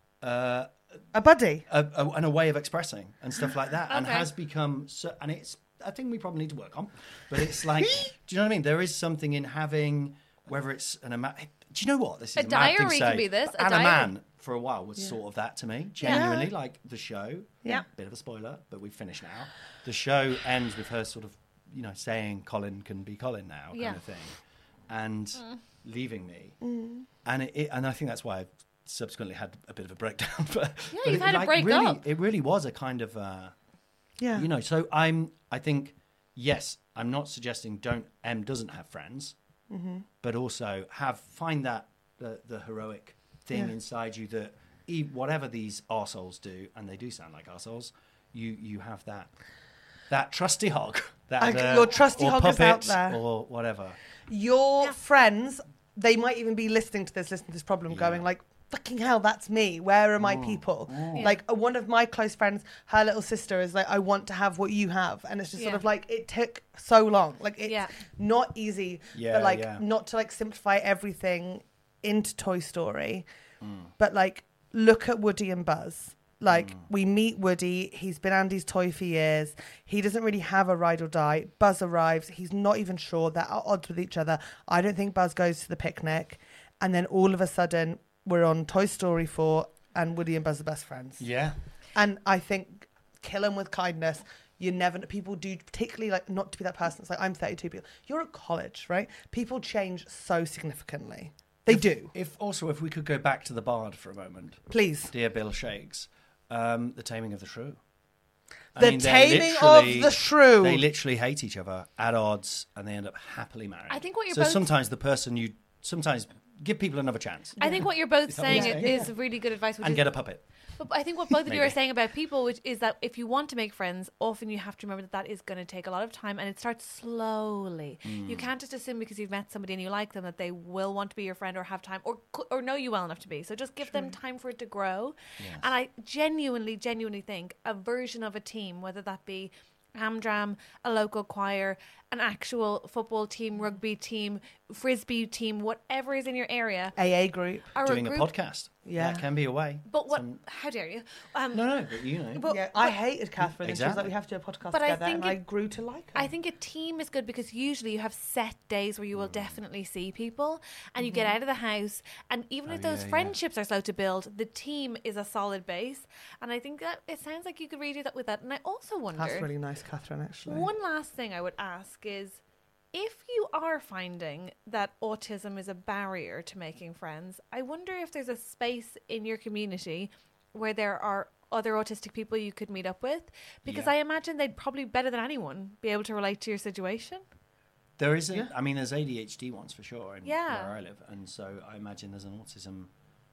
uh, A buddy. a, a, and a way of expressing and stuff like that, and Okay. has become so, and it's I think we probably need to work on, but it's like, do you know what I mean? There is something in having, whether it's an ama- do you know what this is A a, mad thing to diary can say, be this, but a Anna diary. Man for a while was sort of that to me, genuinely, like the show. Yeah. Bit of a spoiler, but we've finished now. The show ends with her sort of, you know, saying Colin can be Colin now, kind Yeah. of thing, and Mm. leaving me, and it, it, and I think that's why I've subsequently had a bit of a breakdown. but Yeah, but you've it, had a like, break really, up. It really was a kind of, uh, Yeah. you know. So I'm, I think, yes, I'm not suggesting don't M doesn't have friends, Mm-hmm. but also have find that the the heroic thing Yeah. inside you that e- whatever these arseholes do, and they do sound like arseholes, you you have that that trusty hog, that I- uh, your trusty or hog is out puppet there. or whatever. Your Yeah. friends, they might even be listening to this, listening to this problem, going like, fucking hell, that's me. Where are my people? Like uh, one of my close friends, her little sister is like, I want to have what you have. And it's just sort Yeah. of like, it took so long. Like it's Yeah. not easy, Yeah, but like yeah. not to like simplify everything into Toy Story. Mm. But like, look at Woody and Buzz. Like Mm. we meet Woody, he's been Andy's toy for years. He doesn't really have a ride or die. Buzz arrives, he's not even sure, they're at odds with each other. I don't think Buzz goes to the picnic. And then all of a sudden, we're on Toy Story four and Woody and Buzz are best friends. Yeah. And I think kill them with kindness. You never, people do, particularly like not to be that person. It's like, I'm thirty-two, people. You're at college, right? People change so significantly. They do. If also, if we could go back to the Bard for a moment, Please. dear Bill Shakes, um, the Taming of the Shrew. I The mean, they're Taming of literally- the Shrew. They literally hate each other, at odds, and they end up happily married. I think what you're so both- sometimes the person you sometimes give people another chance I think what you're both Is that what you're saying saying? is really good advice. Which and is, get a puppet. but I think what both of you are Maybe. saying about people, which is that if you want to make friends, often you have to remember that that is going to take a lot of time, and it starts slowly. Mm. You can't just assume because you've met somebody and you like them that they will want to be your friend or have time or co- or know you well enough to be. So just give them time for it to grow. And I genuinely, genuinely think a version of a team, whether that be Hamdram, a local choir, an actual football team, rugby team, frisbee team, whatever is in your area, A A group. are Doing a a group. podcast. Yeah. That can be a way. But what? Some- How dare you? Um, No, no, but you know. But, Yeah, I hated Catherine, and she was Exactly. like, "We have to do a podcast But I together," think and I it- grew to like her. I think a team is good because usually you have set days where you will definitely see people and you get Mm-hmm. out of the house. And even if those yeah, yeah. friendships are slow to build, the team is a solid base. And I think that it sounds like you could really do that with that. And I also wonder That's really nice, Catherine. Actually, one last thing I would ask is if you are finding that autism is a barrier to making friends, I wonder if there's a space in your community where there are other autistic people you could meet up with, because Yeah. I imagine they'd probably better than anyone be able to relate to your situation. There is a, I mean, there's A D H D ones for sure in Yeah. where I live, and so I imagine there's an autism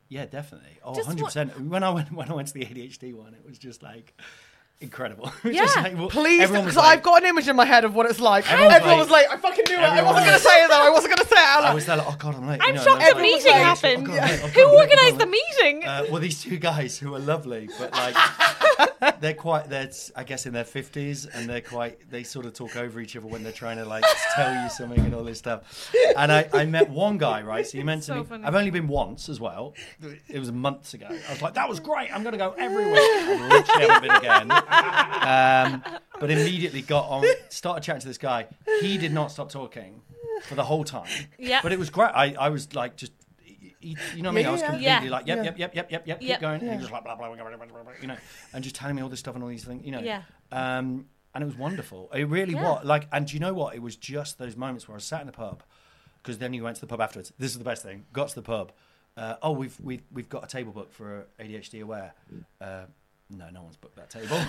yeah, definitely. Oh, Just one hundred percent. When I went when I went to the A D H D one, it was just like incredible. It was Yeah. just like, well, Please, everyone was because like, I've got an image in my head of what it's like. Everyone was Everyone was like- like, I fucking knew it. I everyone wasn't going was- to say it though. I wasn't going to say it out I loud. was there like, oh god, I'm late. I'm you know, shocked and the I- meeting oh, God, happened. oh, God, I'm late, oh, Who God, I'm late, organised oh, the God, I'm late. meeting? Uh, well, these two guys who are lovely, but like they're quite, they're I guess in their fifties, and they're quite, they sort of talk over each other when they're trying to like tell you something and all this stuff. And I, I met one guy, right? So you meant So to me. funny. I've only been once as well. It was months ago. I was like, that was great. I'm going to go every week. I literally haven't been again. Um, but immediately got on, started chatting to this guy. He did not stop talking for the whole time. Yeah. But it was great. I, I was like just. He, you know what I mean? I was Yeah, yeah. completely Yeah. like, yep, yep, yep, yep, yep, yep, keep Yep. going. And he was like, blah, blah, blah, blah, blah, blah, blah, you know, and just telling me all this stuff and all these things, you know. Yeah. Um, and it was wonderful. It really Yeah. was. Like, and do you know what? It was just those moments where I was sat in the pub, because then you went to the pub afterwards. This is the best thing. Got to the pub. Uh, oh, we've we've we've got a table booked for A D H D Aware. Uh, no, no one's booked that table.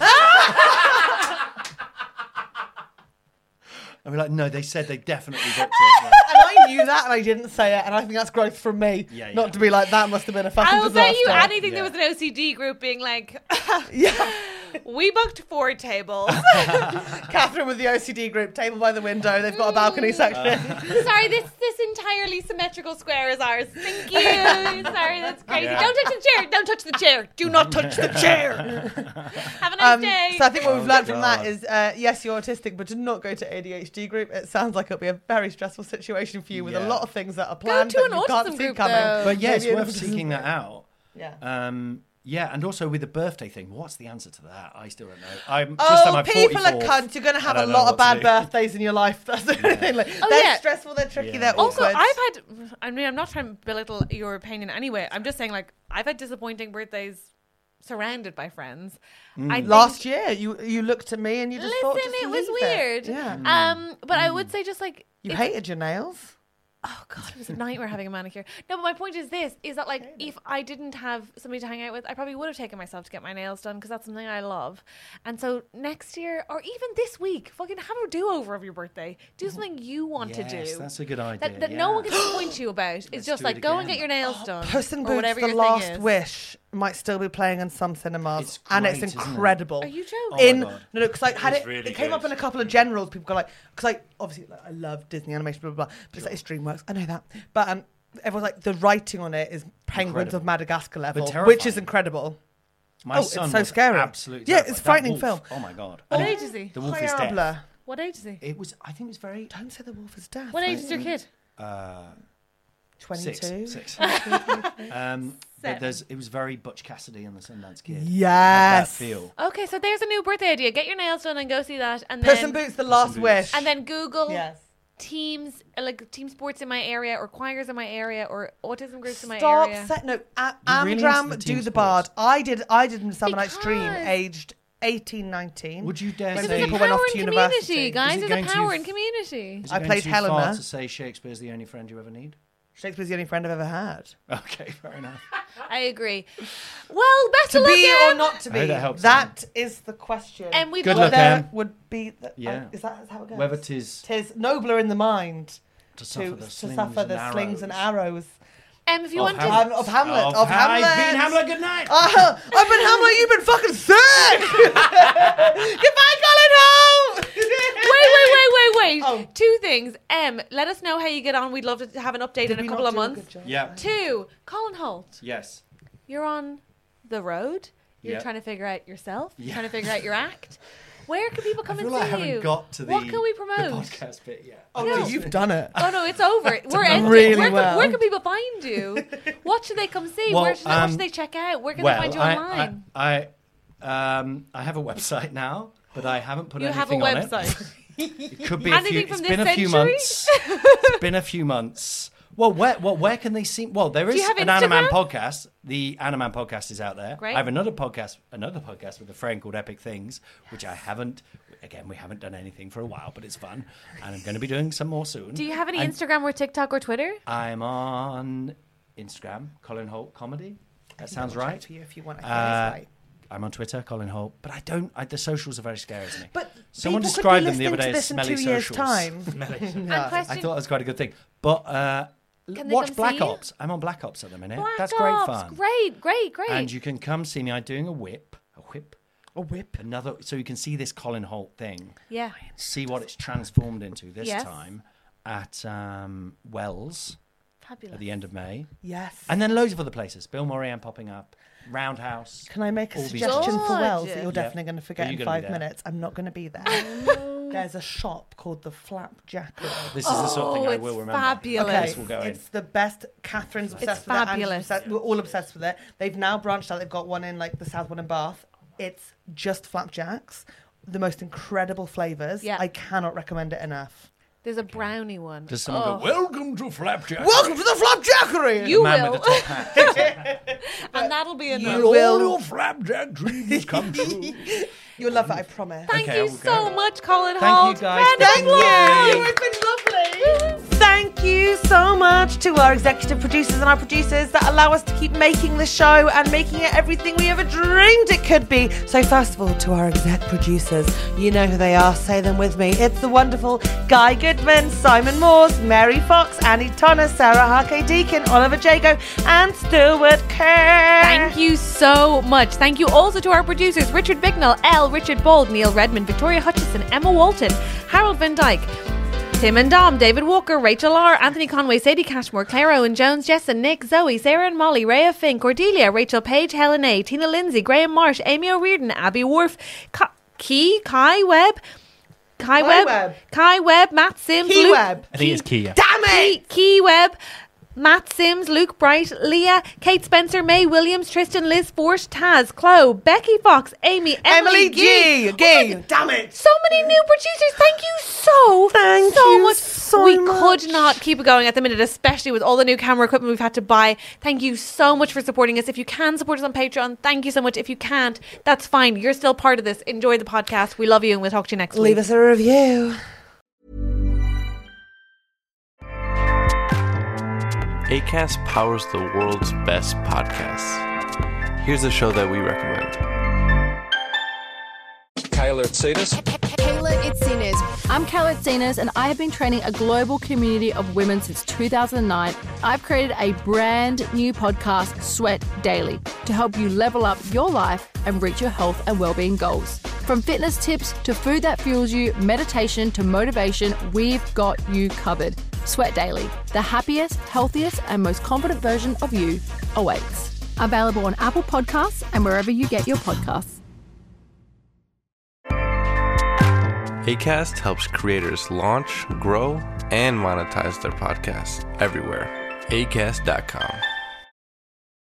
And we're like, no, they said they definitely booked it. Like, And I knew that, and I didn't say it, and I think that's growth from me. Yeah, yeah. Not to be like, that must have been a fucking I will bet disaster. you anything there Yeah. was an O C D group being like, Yeah. we booked four tables. Catherine with the O C D group, table by the window, they've got a balcony section. Sorry, this this entirely symmetrical square is ours. Thank you. Sorry, that's crazy. Yeah. Don't touch the chair. Don't touch the chair. Do not touch the chair. Have a nice Um, day. so I think what we've Oh, learned from that God. is, uh, yes, you're autistic, but do not go to A D H D group. It sounds like it'll be a very stressful situation for you with a Yeah. lot of things that are Go planned to that an you can't autism see group, coming. though. But yeah, it's Maybe worth an autism seeking that group. out. Yeah. Um, yeah, and also with the birthday thing, what's the answer to that? I still don't know. I'm just on Oh, my people are forty-fourth, cunts. You're going to have I a don't know lot of what to bad do. birthdays in your life. That's the only thing. Like, Oh, they're yeah. stressful, they're tricky, Yeah. they're Also, awkward. I've had, I mean, I'm not trying to belittle your opinion anyway. I'm just saying, like, I've had disappointing birthdays surrounded by friends. Mm. I think- Last year, you you looked at me and you just Listen, thought, just it was leave weird. Yeah. Um, but I would say just like, You if- hated your nails. Oh god, it was a nightmare having a manicure. No, but my point is this: is that like if I didn't have somebody to hang out with, I probably would have taken myself to get my nails done because that's something I love. And so next year, or even this week, fucking have a do-over of your birthday. Do something you want Yes, to do. that's a good idea. That, that yeah. no one can disappoint you about. It's Let's just do it like go and again. get your nails done. Puss in or Boots, whatever The your Last thing is. Wish might still be playing in some cinemas, It's and it's great, isn't it? incredible. Are you joking? Oh my in God. no, no, because like had It's it, really it came good. up in a couple of generals. People go like, because like obviously like, I love Disney animation, blah blah blah. But it's like it's DreamWorks. I know that, but um, everyone's like the writing on it is Penguins of Incredible. Madagascar level, But which is terrifying. incredible. My Oh, it's son so was scary. Absolutely. Yeah, terrified. it's a That frightening wolf, film. Oh my god. What And age is he? The wolf is deaf. Diable. What age is he? It was. I think it was very. Don't say the wolf is deaf. What age is your kid? Uh, Twenty-two. Six. six. um, but there's. It was very Butch Cassidy and the Sundance Kid. Had that Yes. feel. Okay, so there's a new birthday idea. Get your nails done and go see that, and Puss then in Boots, The Last Boots. Wish. and then Google yes. teams uh, like team sports in my area, or choirs in my area, or autism groups in my Stop. area. Set, no, a- You're really Amdram, into the do team the bard. sports. I did. I did Midsummer Night's Dream, Because- aged eighteen, nineteen. Would you dare When There's say? a people power went off in to community, university. guys. Is it There's going a too power f- in community. Is it I going played too Helena. far to say Shakespeare's the only friend you ever need? Shakespeare's the only friend I've ever had. Okay, fair enough. I agree. Well, best To of luck, be Em. or not to I be? hope that helps, That is the question. And we Good love luck, Em. Whether would be. The, Yeah. uh, is that how it goes? Whether 'tis Tis nobler in the mind to to, suffer the to slings, suffer and, the arrows. slings and arrows. Em, if you Of want Hamlet. to, Um, of Hamlet. Of Of Ha- Hamlet. I've been Hamlet. Good night. Uh, I've been Hamlet. You've been fucking sick. Goodbye, Colin Home. wait, wait, wait, wait, wait. Oh. Two things. Em, let us know how you get on. We'd love to have an update Did in a we couple not of do a months. good job? Yeah. Two, Colin Holt. Yes. You're on the road. You're Yeah. trying to figure out yourself. You're Yeah. trying to figure out your act. Where can people come I feel and like I see haven't you? got to the, what can we the promote? podcast bit yet. Oh No. no, you've done it. Oh no, it's over. We're ending. really where, well. can, where can people find you? What should they come see? Well, where should, they, what um, should they check out? Where can well, they find you I, online? I, I, um, I have a website now, but I haven't put you have a anything on it. website. It could be a Anything few. from It's this been a few century? months. It's been a few months. Well, where well where can they see? Well, there is you have an Animan Instagram? podcast. The Animan podcast is out there. Great. I have another podcast, another podcast with a friend called Epic Things, which I haven't. Again, we haven't done anything for a while, but it's fun, and I'm going to be doing some more soon. Do you have any And Instagram or TikTok or Twitter? I'm on Instagram, Colin Holt Comedy. That sounds right. For you if you want. I Uh, right. I'm on Twitter, Colin Holt, but I don't. I, the socials are very scary to me. But someone people could described be them the other listening day to as this in smelly two years' socials. time. And I question, thought that was quite a good thing. But uh, Can they watch come Black see you? Ops. I'm on Black Ops at the minute. Black That's Ops. great fun. Great, great, great. And you can come see me. I'm doing a whip. A whip. A whip. Another. So you can see this Colin Holt thing. yeah. See what it's transformed into this Yes. time at um, Wells Fabulous. at the end of May. Yes. And then loads of other places. Bill Murray, I'm popping up. Roundhouse. Can I make a all these suggestion places. for Wells that Gorgeous. you're definitely going to forget Are you in gonna be five there? minutes? I'm not going to be there. There's a shop called the Flapjackery. This is the sort of thing Oh, I it's will remember. fabulous. Okay, This will go in. it's the best. Catherine's obsessed It's with it. Angie's fabulous. obsessed- We're all obsessed with it. They've now branched out. They've got one in like the South one in Bath. It's just flapjacks, the most incredible flavors. Yeah. I cannot recommend it enough. There's a brownie one. Does someone Oh. go, welcome to Flapjack? Welcome to the Flapjackery. You Man will. with the top hat. And that'll be enough. Will will- all your flapjack dreams come true? You'll love it, I promise. Thank Okay, you we'll so go. much, Colin Thank Holt. you, guys. Round of Thank applause. you. It's been lovely. Thank you so much to our executive producers and our producers that allow us to keep making the show and making it everything we ever dreamed it could be. So first of all, to our exec producers, you know who they are, say them with me. It's the wonderful Guy Goodman, Simon Moores, Mary Fox, Annie Tonner, Sarah Harkey Deacon, Oliver Jago, and Stuart Kerr. Thank you so much. Thank you also to our producers, Richard Bignell, L. Richard Bold, Neil Redmond, Victoria Hutchison, Emma Walton, Harold Van Dyke, Tim and Dom, David Walker, Rachel R, Anthony Conway, Sadie Cashmore, Claire Owen, Jones, Jessen, Nick, Zoe, Sarah and Molly, Rhea Finn, Cordelia, Rachel Page, Helen A, Tina Lindsay, Graham Marsh, Amy O'Riordan, Abby Worf, Ka- Key, Kai Webb, Kai, Kai Webb, Webb. Kai Webb, Matt Sims, Key Luke, Webb. I think it's Kia. Damn Key, it! Key Webb, Matt Sims, Luke Bright, Leah, Kate Spencer, May Williams, Tristan, Liz Force, Taz, Chloe, Becky Fox, Amy, Emily, Emily G. Oh G. my- Damn it! So many new producers. Thank you so, Thank so you much. so we much. could not keep it going at the minute, especially with all the new camera equipment we've had to buy. Thank you so much for supporting us. If you can support us on Patreon, thank you so much. If you can't, that's fine. You're still part of this. Enjoy the podcast. We love you, and we'll talk to you next Leave week. us a review. Acast powers the world's best podcasts. Here's a show that we recommend. Kayla Itsinas. Kayla Itsinas. I'm Kayla Itsinas, and I have been training a global community of women since two thousand nine. I've created a brand new podcast, Sweat Daily, to help you level up your life and reach your health and well-being goals. From fitness tips to food that fuels you, meditation to motivation, we've got you covered. Sweat Daily, the happiest, healthiest, and most confident version of you awaits. Available on Apple Podcasts and wherever you get your podcasts. Acast helps creators launch, grow, and monetize their podcasts everywhere. acast dot com.